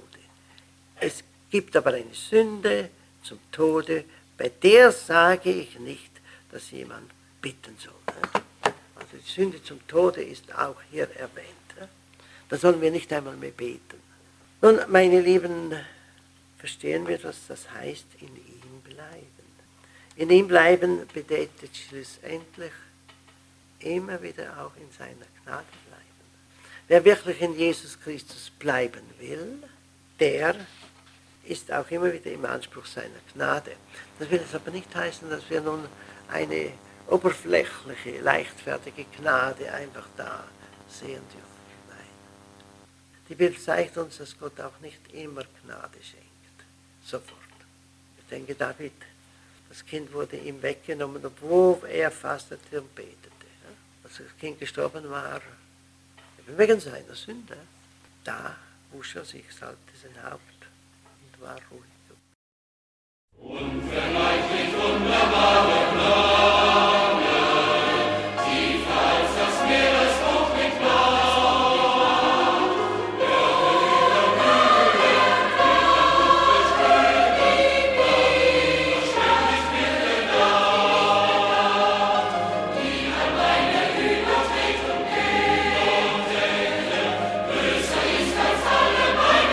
[SPEAKER 2] Es gibt aber eine Sünde zum Tode, bei der sage ich nicht, dass jemand bitten soll. Ne? Also die Sünde zum Tode ist auch hier erwähnt. Ne? Da sollen wir nicht einmal mehr beten. Nun, meine Lieben, verstehen wir, was das heißt, in ihm bleiben. In ihm bleiben bedeutet schlussendlich immer wieder auch in seiner Gnade bleiben. Wer wirklich in Jesus Christus bleiben will, der ist auch immer wieder im Anspruch seiner Gnade. Das will jetzt aber nicht heißen, dass wir nun eine oberflächliche, leichtfertige Gnade einfach da sehen dürfen. Nein. Die Bibel zeigt uns, dass Gott auch nicht immer Gnade schenkt. Sofort. Ich denke, David, das Kind wurde ihm weggenommen, obwohl er fastete und betete. Als das Kind gestorben war, wegen seiner Sünde, da wusch er sich, salbte sein Haupt und war ruhig.
[SPEAKER 4] Unvergleichlich wunderbare Gnade, tiefer als das Meeresbuch mit Blau. Höhere Mühe, höhere Mühe, ständig Wille da, die alleine überträgt und geht. Größer ist als alle meine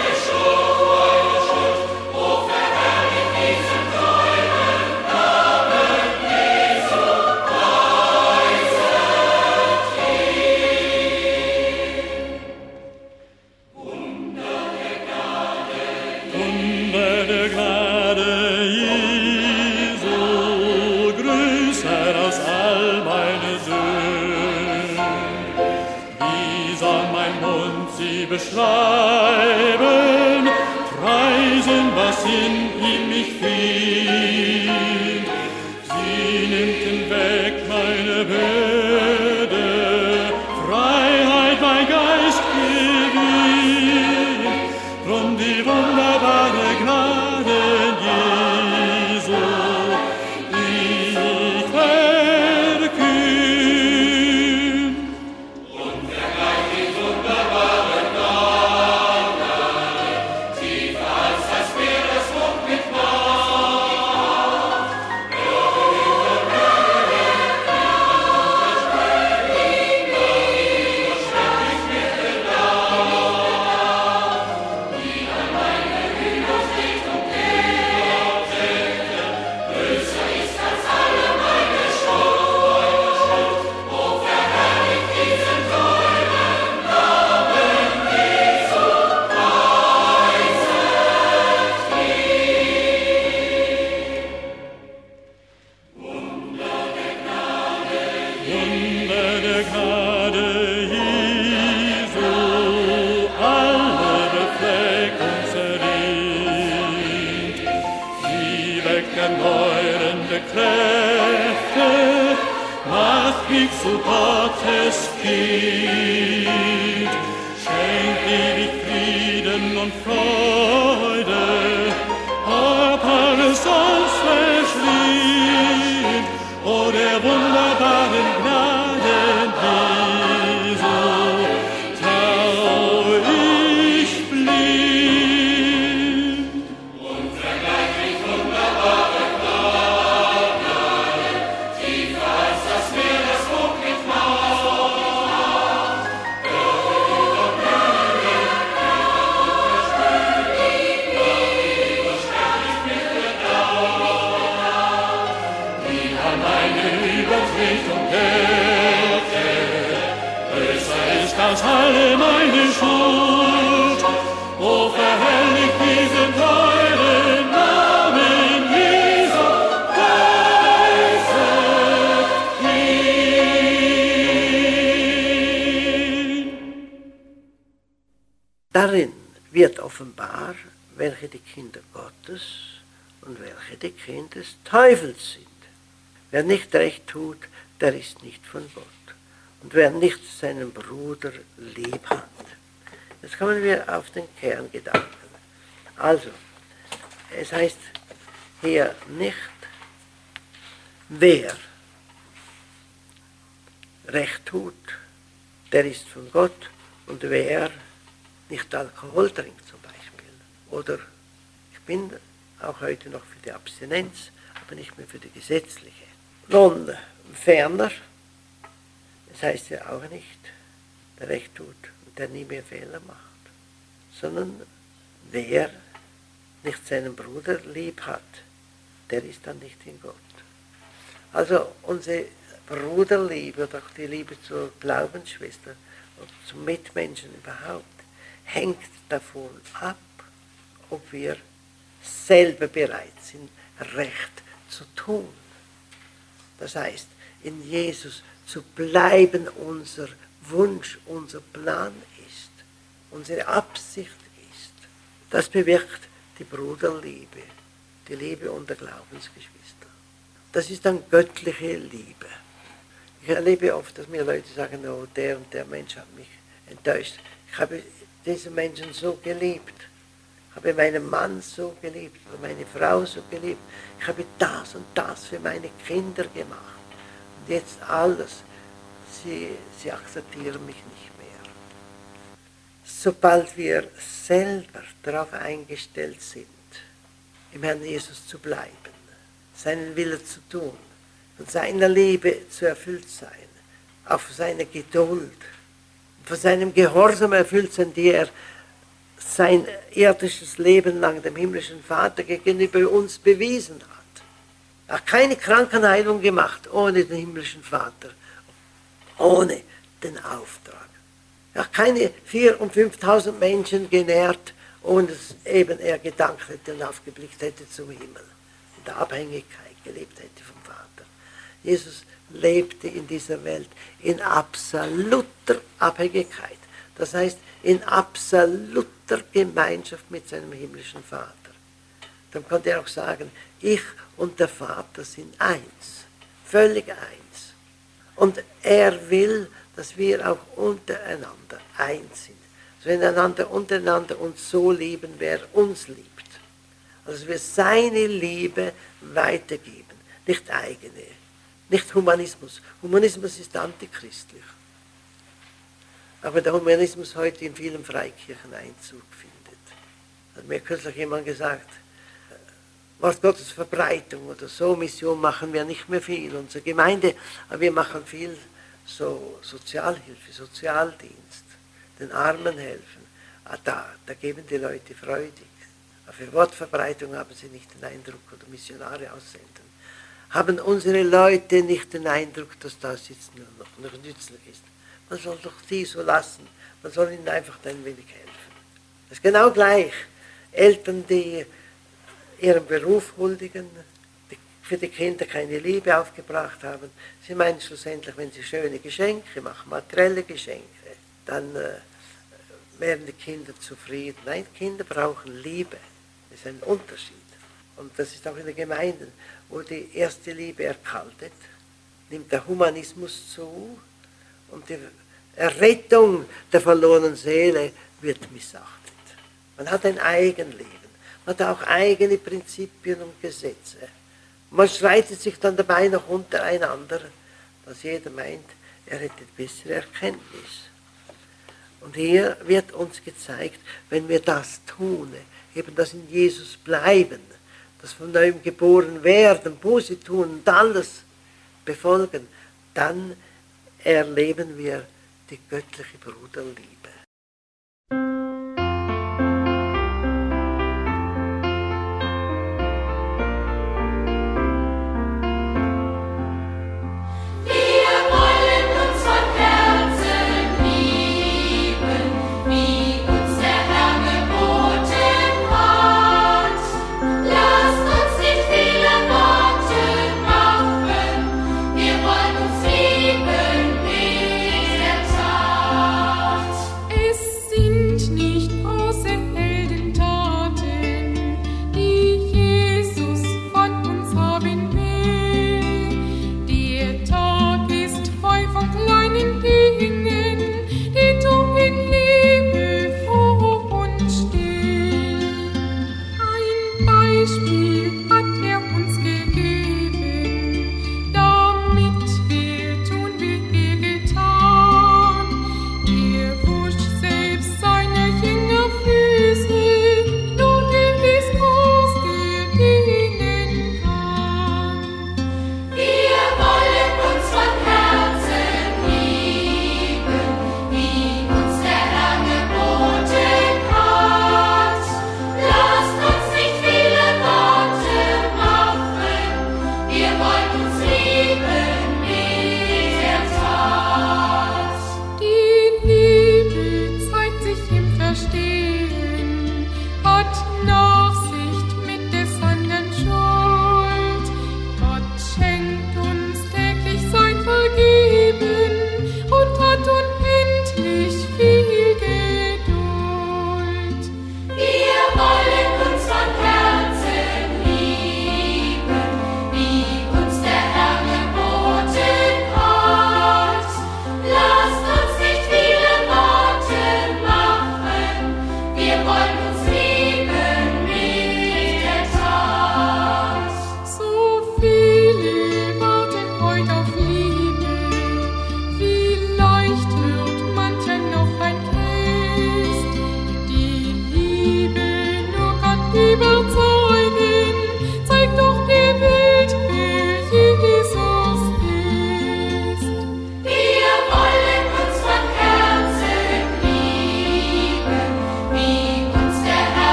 [SPEAKER 3] Wunder der Gnade Jesu, größer als all meine Sünden. Wie soll mein Mund sie beschreiben, preisen, was in ihm mich findet? Sie nimmt hinweg meine Bürde, Freiheit mein Geist gewinnt, drum die wunderbare Gnade Jesu ich verkünde.
[SPEAKER 4] Und vergleich die wunderbare Gnade, tiefer als das Meeresgrund mit Macht. Überschwellig mit der Nacht, die an meine Himmelsrichtung kehrte, größer ist als alle meine Schuld. O verherrlicht diesen teuren Namen Jesu,
[SPEAKER 3] Wunder der Gnade Jesu, alle Befleckung zerrinnt. Sie weckt erneuernde Kräfte, macht mich zu Gottes Kind, schenkt ewig Frieden und Freude, ob alles sonst verschlingt. O der wunderbaren Gnaden Jesu, trau ich blind.
[SPEAKER 4] und vergleich wunderbare Gnade, tiefer als das Meeresgrund mit Macht. Überschwellig mit der Nacht,
[SPEAKER 3] Die an meine Übertretung kehrte, größer ist als alle meine Schuld. O verherrlicht diesen teuren Namen Jesu, preiset ihn.
[SPEAKER 2] Darin wird offenbar, welche die Kinder Gottes und welche die Kinder des Teufels sind. Wer nicht recht tut, der ist nicht von Gott. Und wer nicht seinen Bruder lieb hat. Jetzt kommen wir auf den Kerngedanken. Also, es heißt hier nicht, wer recht tut, der ist von Gott, und wer nicht Alkohol trinkt zum Beispiel. Oder ich bin auch heute noch für die Abstinenz, aber nicht mehr für die gesetzliche. Nun, ferner, das heißt ja auch nicht, der recht tut und der nie mehr Fehler macht, sondern wer nicht seinen Bruder lieb hat, der ist dann nicht in Gott. Also unsere Bruderliebe oder auch die Liebe zur Glaubensschwester und zum Mitmenschen überhaupt hängt davon ab, ob wir selber bereit sind, Recht zu tun. Das heißt, in Jesus zu bleiben unser Wunsch, unser Plan ist, unsere Absicht ist. Das bewirkt die Bruderliebe, die Liebe unter Glaubensgeschwistern. Das ist dann göttliche Liebe. Ich erlebe oft, dass mir Leute sagen, oh, der und der Mensch hat mich enttäuscht. Ich habe diesen Menschen so geliebt. Ich habe meinen Mann so geliebt, meine Frau so geliebt. Ich habe das und das für meine Kinder gemacht. Und jetzt alles. Sie, sie akzeptieren mich nicht mehr. Sobald wir selber darauf eingestellt sind, im Herrn Jesus zu bleiben, seinen Willen zu tun, von seiner Liebe zu erfüllt sein, auch von seiner Geduld, von seinem Gehorsam erfüllt sein, die er sein irdisches Leben lang dem himmlischen Vater gegenüber uns bewiesen hat. Er hat keine Krankenheilung gemacht ohne den himmlischen Vater, ohne den Auftrag. Er hat keine viertausend und fünftausend Menschen genährt und es eben er gedankt hätte und aufgeblickt hätte zum Himmel, in der Abhängigkeit gelebt hätte vom Vater. Jesus lebte in dieser Welt in absoluter Abhängigkeit. Das heißt, in absoluter Gemeinschaft mit seinem himmlischen Vater. Dann konnte er auch sagen, ich und der Vater sind eins, völlig eins. Und er will, dass wir auch untereinander eins sind. Also wenn einander untereinander uns so lieben, wer uns liebt. Also wir seine Liebe weitergeben, nicht eigene, nicht Humanismus. Humanismus ist antichristlich. Aber der Humanismus heute in vielen Freikirchen Einzug findet. Hat mir kürzlich jemand gesagt, Wort Gottes Verbreitung oder so, Mission machen wir nicht mehr viel. Unsere Gemeinde, aber wir machen viel so Sozialhilfe, Sozialdienst, den Armen helfen. Ah, da, da geben die Leute freudig. Aber für Wortverbreitung haben sie nicht den Eindruck, oder Missionare aussenden. Haben unsere Leute nicht den Eindruck, dass das jetzt nur noch, noch nützlich ist. Man soll doch die so lassen. Man soll ihnen einfach ein wenig helfen. Das ist genau gleich. Eltern, die ihren Beruf huldigen, die für die Kinder keine Liebe aufgebracht haben. Sie meinen schlussendlich, wenn sie schöne Geschenke machen, materielle Geschenke, dann äh, werden die Kinder zufrieden. Nein, Kinder brauchen Liebe. Das ist ein Unterschied. Und das ist auch in den Gemeinden, wo die erste Liebe erkaltet, nimmt der Humanismus zu und die Errettung der verlorenen Seele wird missachtet. Man hat ein Eigenleben, man hat auch eigene Prinzipien und Gesetze. Man streitet sich dann dabei noch untereinander, dass jeder meint, er hätte bessere Erkenntnis. Und hier wird uns gezeigt, wenn wir das tun, eben das in Jesus bleiben, das von neuem geboren werden, Buße tun und alles befolgen, dann erleben wir die göttliche Bruderliebe.
[SPEAKER 4] Ich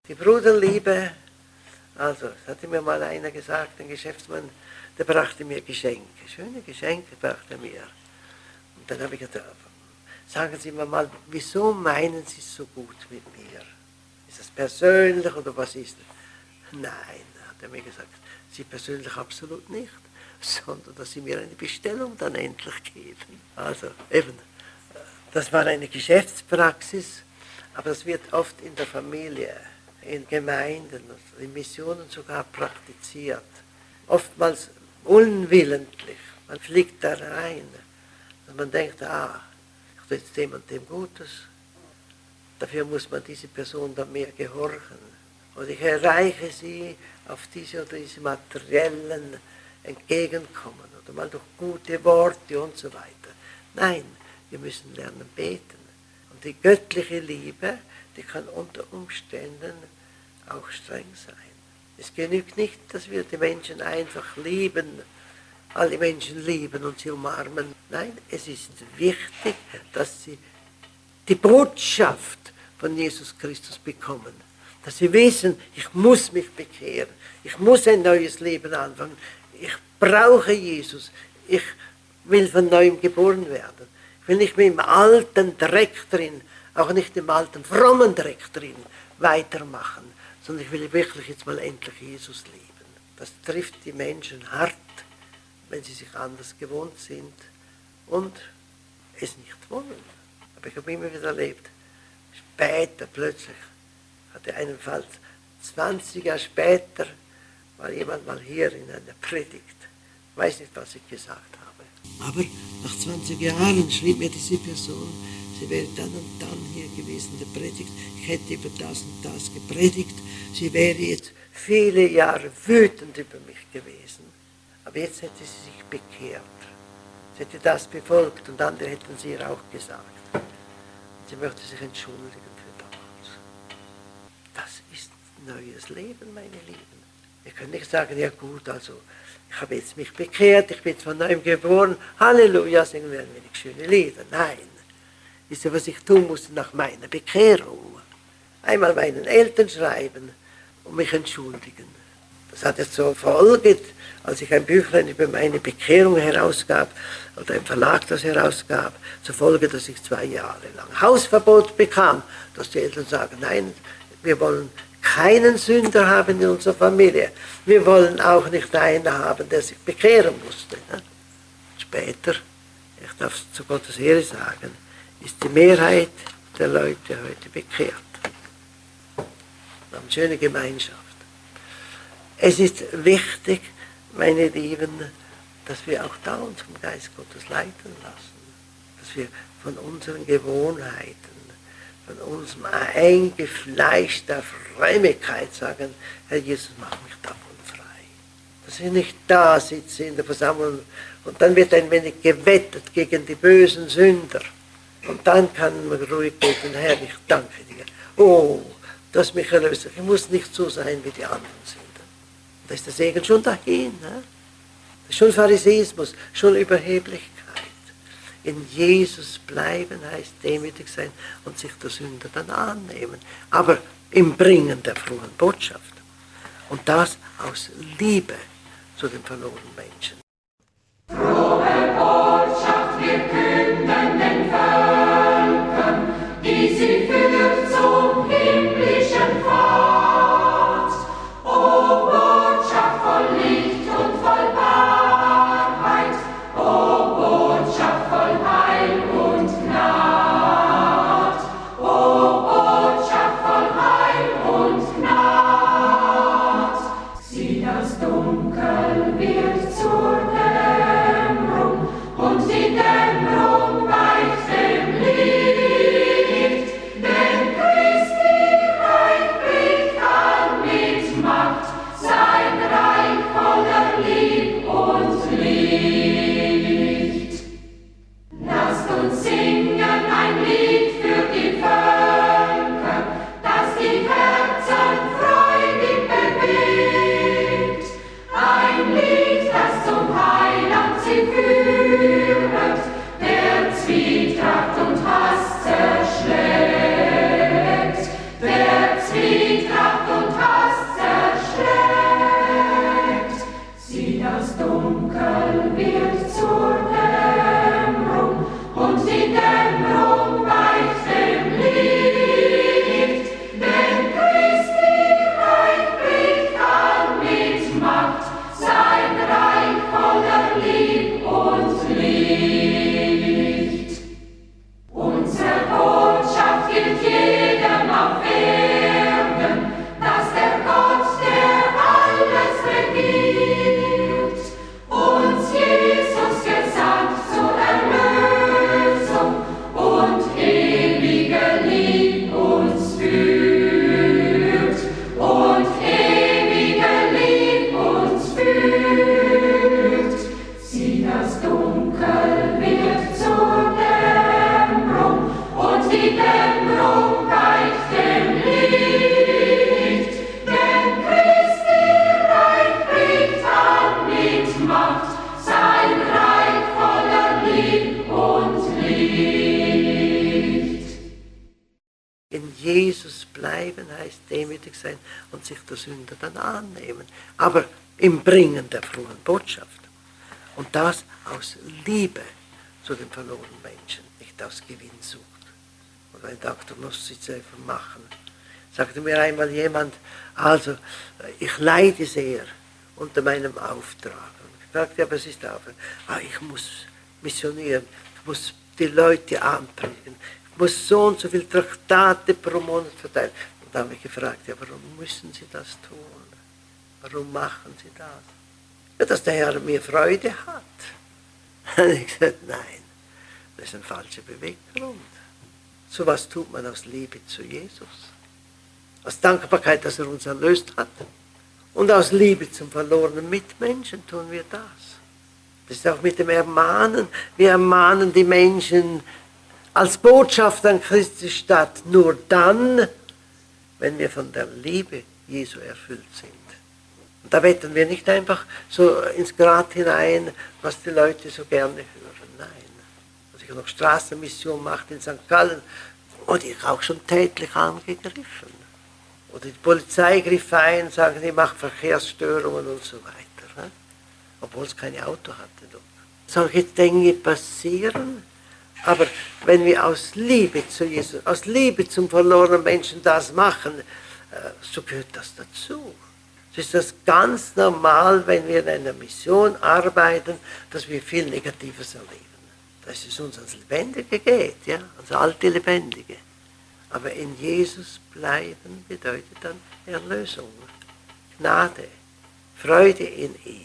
[SPEAKER 2] Die Bruderliebe, also, das hatte mir mal einer gesagt, ein Geschäftsmann, der brachte mir Geschenke, schöne Geschenke brachte er mir. Und dann habe ich gesagt, sagen Sie mir mal, wieso meinen Sie es so gut mit mir? Ist das persönlich oder was ist das? Nein, hat er mir gesagt, Sie persönlich absolut nicht, sondern dass Sie mir eine Bestellung dann endlich geben. Also eben, das war eine Geschäftspraxis, aber das wird oft in der Familie, in Gemeinden, in Missionen sogar praktiziert. Oftmals unwillentlich. Man fliegt da rein und man denkt, ah, ich tue jetzt dem und dem Gutes. Dafür muss man diese Person dann mehr gehorchen. Und ich erreiche sie auf diese oder diese materiellen Entgegenkommen oder mal durch gute Worte und so weiter. Nein, wir müssen lernen beten. Und die göttliche Liebe, die kann unter Umständen auch streng sein. Es genügt nicht, dass wir die Menschen einfach lieben, alle Menschen lieben und sie umarmen. Nein, es ist wichtig, dass sie die Botschaft von Jesus Christus bekommen. Dass sie wissen, ich muss mich bekehren, ich muss ein neues Leben anfangen, ich brauche Jesus, ich will von neuem geboren werden. Ich will nicht mehr im alten Dreck drin, auch nicht im alten frommen Dreck drin weitermachen, sondern ich will wirklich jetzt mal endlich Jesus lieben. Das trifft die Menschen hart, wenn sie sich anders gewohnt sind und es nicht wollen. Aber ich habe immer wieder erlebt, später plötzlich, hatte einen Fall, zwanzig Jahre später, war jemand mal hier in einer Predigt. Ich weiß nicht, was ich gesagt habe. Aber nach zwanzig Jahren schrieb mir diese Person, sie wäre dann und dann hier gewesen, der Predigt. Ich hätte über das und das gepredigt. Sie wäre jetzt viele Jahre wütend über mich gewesen. Aber jetzt hätte sie sich bekehrt. Sie hätte das befolgt und andere hätten sie ihr auch gesagt. Und sie möchte sich entschuldigen für damals. Das ist neues Leben, meine Lieben. Wir können nicht sagen, ja gut, also ich habe jetzt mich bekehrt, ich bin von neuem geboren, Halleluja, singen wir ein wenig schöne Lieder. Nein. Wisst ihr, was ich tun musste nach meiner Bekehrung? Einmal meinen Eltern schreiben und mich entschuldigen. Das hat jetzt so Folge, als ich ein Büchlein über meine Bekehrung herausgab, oder ein Verlag das herausgab, zur Folge, dass ich zwei Jahre lang Hausverbot bekam, dass die Eltern sagen, nein, wir wollen keinen Sünder haben in unserer Familie. Wir wollen auch nicht einen haben, der sich bekehren musste. Später, ich darf es zu Gottes Ehre sagen, ist die Mehrheit der Leute heute bekehrt. Wir haben eine schöne Gemeinschaft. Es ist wichtig, meine Lieben, dass wir auch da uns vom Geist Gottes leiten lassen. Dass wir von unseren Gewohnheiten, von unserem eingefleischter Frömmigkeit sagen, Herr Jesus, mach mich davon frei. Dass wir nicht da sitzen in der Versammlung und dann wird ein wenig gewettet gegen die bösen Sünder. Und dann kann man ruhig beten, Herr, ich danke dir. Oh, du hast mich erlöst. Ich muss nicht so sein, wie die anderen sind. Da ist der Segen schon dahin. Ne? Das ist schon Pharisäismus, schon Überheblichkeit. In Jesus bleiben heißt demütig sein und sich der Sünder dann annehmen. Aber im Bringen der frohen Botschaft. Und das aus Liebe zu den verlorenen Menschen.
[SPEAKER 4] Frohe Botschaft, wir künden den Völkern, die sie führt zum himmlischen Pfad. O Botschaft voll Licht und voll Wahrheit, o Botschaft voll Heil und Gnad, o Botschaft voll Heil und Gnad. Sieh, das Dunkel wird zur
[SPEAKER 2] bleiben heißt demütig sein und sich der Sünde dann annehmen. Aber im Bringen der frohen Botschaft. Und das aus Liebe zu den verlorenen Menschen, nicht aus Gewinnsucht. Und ein Doktor muss es einfach machen. Sagte mir einmal jemand, also ich leide sehr unter meinem Auftrag. Und ich sagte, aber es ist Auftrag. Ah, ich muss missionieren, ich muss die Leute anpredigen, ich muss so und so viele Traktate pro Monat verteilen. Und da habe ich gefragt, ja, warum müssen Sie das tun? Warum machen Sie das? Ja, dass der Herr mir Freude hat. Und ich sagte, nein, das ist ein falscher Beweggrund. So was tut man aus Liebe zu Jesus. Aus Dankbarkeit, dass er uns erlöst hat. Und aus Liebe zum verlorenen Mitmenschen tun wir das. Das ist auch mit dem Ermahnen. Wir ermahnen die Menschen als Botschaft an Christi Stadt nur dann, wenn wir von der Liebe Jesu erfüllt sind. Und da wetten wir nicht einfach so ins Grat hinein, was die Leute so gerne hören. Nein. Als ich noch Straßenmission machte in Sankt Gallen, wurde ich auch schon tätlich angegriffen. Oder die Polizei griff ein, sagen, die macht Verkehrsstörungen und so weiter. Ne? Obwohl es keine Auto hatte. Solche Dinge passieren, aber wenn wir aus Liebe zu Jesus, aus Liebe zum verlorenen Menschen das machen, so gehört das dazu. Es ist das ganz normal, wenn wir in einer Mission arbeiten, dass wir viel Negatives erleben. Dass es uns ans Lebendige geht, ja, ans alte Lebendige. Aber in Jesus bleiben bedeutet dann Erlösung, Gnade, Freude in ihm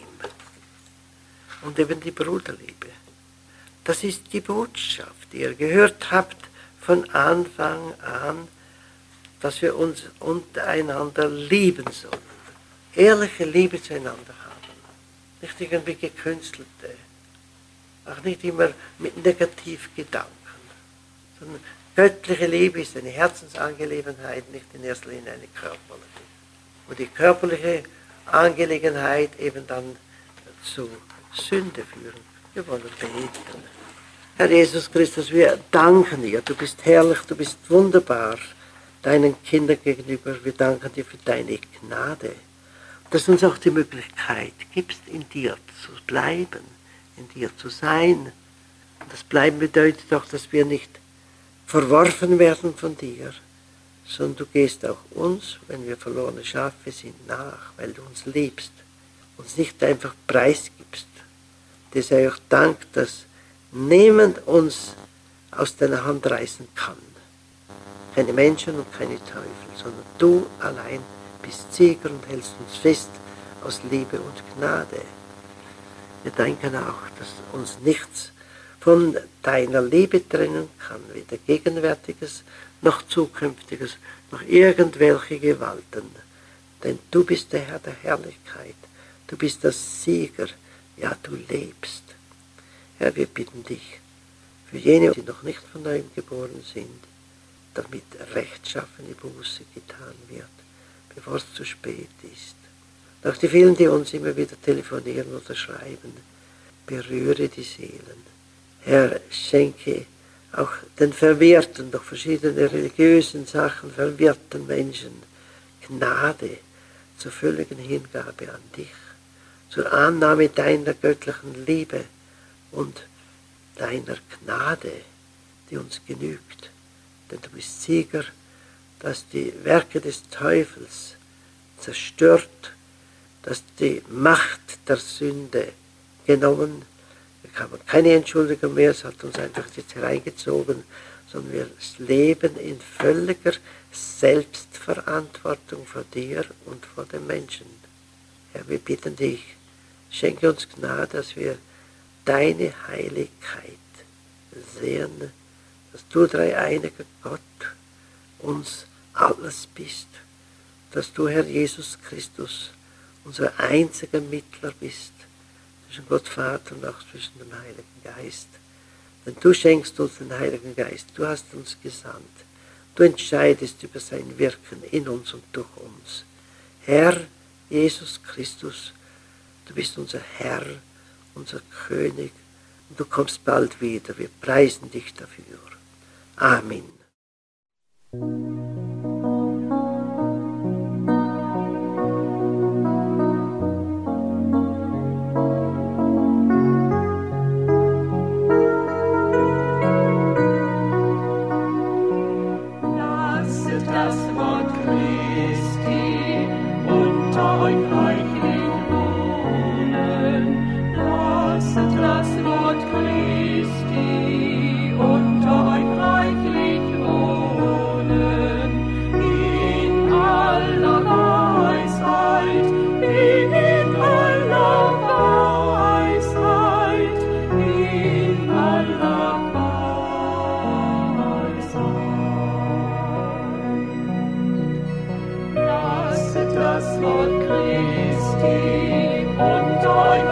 [SPEAKER 2] und eben die Bruderliebe. Das ist die Botschaft, die ihr gehört habt von Anfang an, dass wir uns untereinander lieben sollen. Ehrliche Liebe zueinander haben. Nicht irgendwie gekünstelte, auch nicht immer mit Negativgedanken, sondern göttliche Liebe ist eine Herzensangelegenheit, nicht in erster Linie eine körperliche. Und die körperliche Angelegenheit eben dann zu Sünde führen. Wir wollen beten. Herr Jesus Christus, wir danken dir. Du bist herrlich, du bist wunderbar deinen Kindern gegenüber. Wir danken dir für deine Gnade. Dass du uns auch die Möglichkeit gibst, in dir zu bleiben, in dir zu sein. Und das Bleiben bedeutet auch, dass wir nicht verworfen werden von dir, sondern du gehst auch uns, wenn wir verlorene Schafe sind, nach, weil du uns liebst, uns nicht einfach preisgibst. Dir sei auch Dank, dass niemand uns aus deiner Hand reißen kann. Keine Menschen und keine Teufel, sondern du allein bist Sieger und hältst uns fest aus Liebe und Gnade. Wir danken auch, dass uns nichts von deiner Liebe trennen kann, weder Gegenwärtiges noch Zukünftiges, noch irgendwelche Gewalten. Denn du bist der Herr der Herrlichkeit, du bist der Sieger, ja, du lebst. Herr, wir bitten dich für jene, die noch nicht von neuem geboren sind, damit rechtschaffene Buße getan wird, bevor es zu spät ist. Und auch die vielen, die uns immer wieder telefonieren oder schreiben, berühre die Seelen. Herr, schenke auch den Verwirrten, durch verschiedene religiösen Sachen verwirrten Menschen Gnade zur völligen Hingabe an dich, zur Annahme deiner göttlichen Liebe und deiner Gnade, die uns genügt. Denn du bist Sieger, dass die Werke des Teufels zerstört, dass die Macht der Sünde genommen, da haben keine Entschuldigung mehr, es hat uns einfach jetzt hereingezogen, sondern wir leben in völliger Selbstverantwortung vor dir und vor den Menschen. Herr, wir bitten dich, schenke uns Gnade, dass wir deine Heiligkeit sehen, dass du, dreieiniger Gott, uns alles bist, dass du, Herr Jesus Christus, unser einziger Mittler bist, zwischen Gott Vater und auch zwischen dem Heiligen Geist. Denn du schenkst uns den Heiligen Geist, du hast uns gesandt, du entscheidest über sein Wirken in uns und durch uns. Herr Jesus Christus, du bist unser Herr, unser König, und du kommst bald wieder. Wir preisen dich dafür. Amen.
[SPEAKER 3] Christi unter euch reichlich wohnen. Lasset das Wort Christi unter euch reichlich wohnen. In aller Weisheit, in aller Weisheit, in aller Weisheit. Lasset das Wort Christi unter euch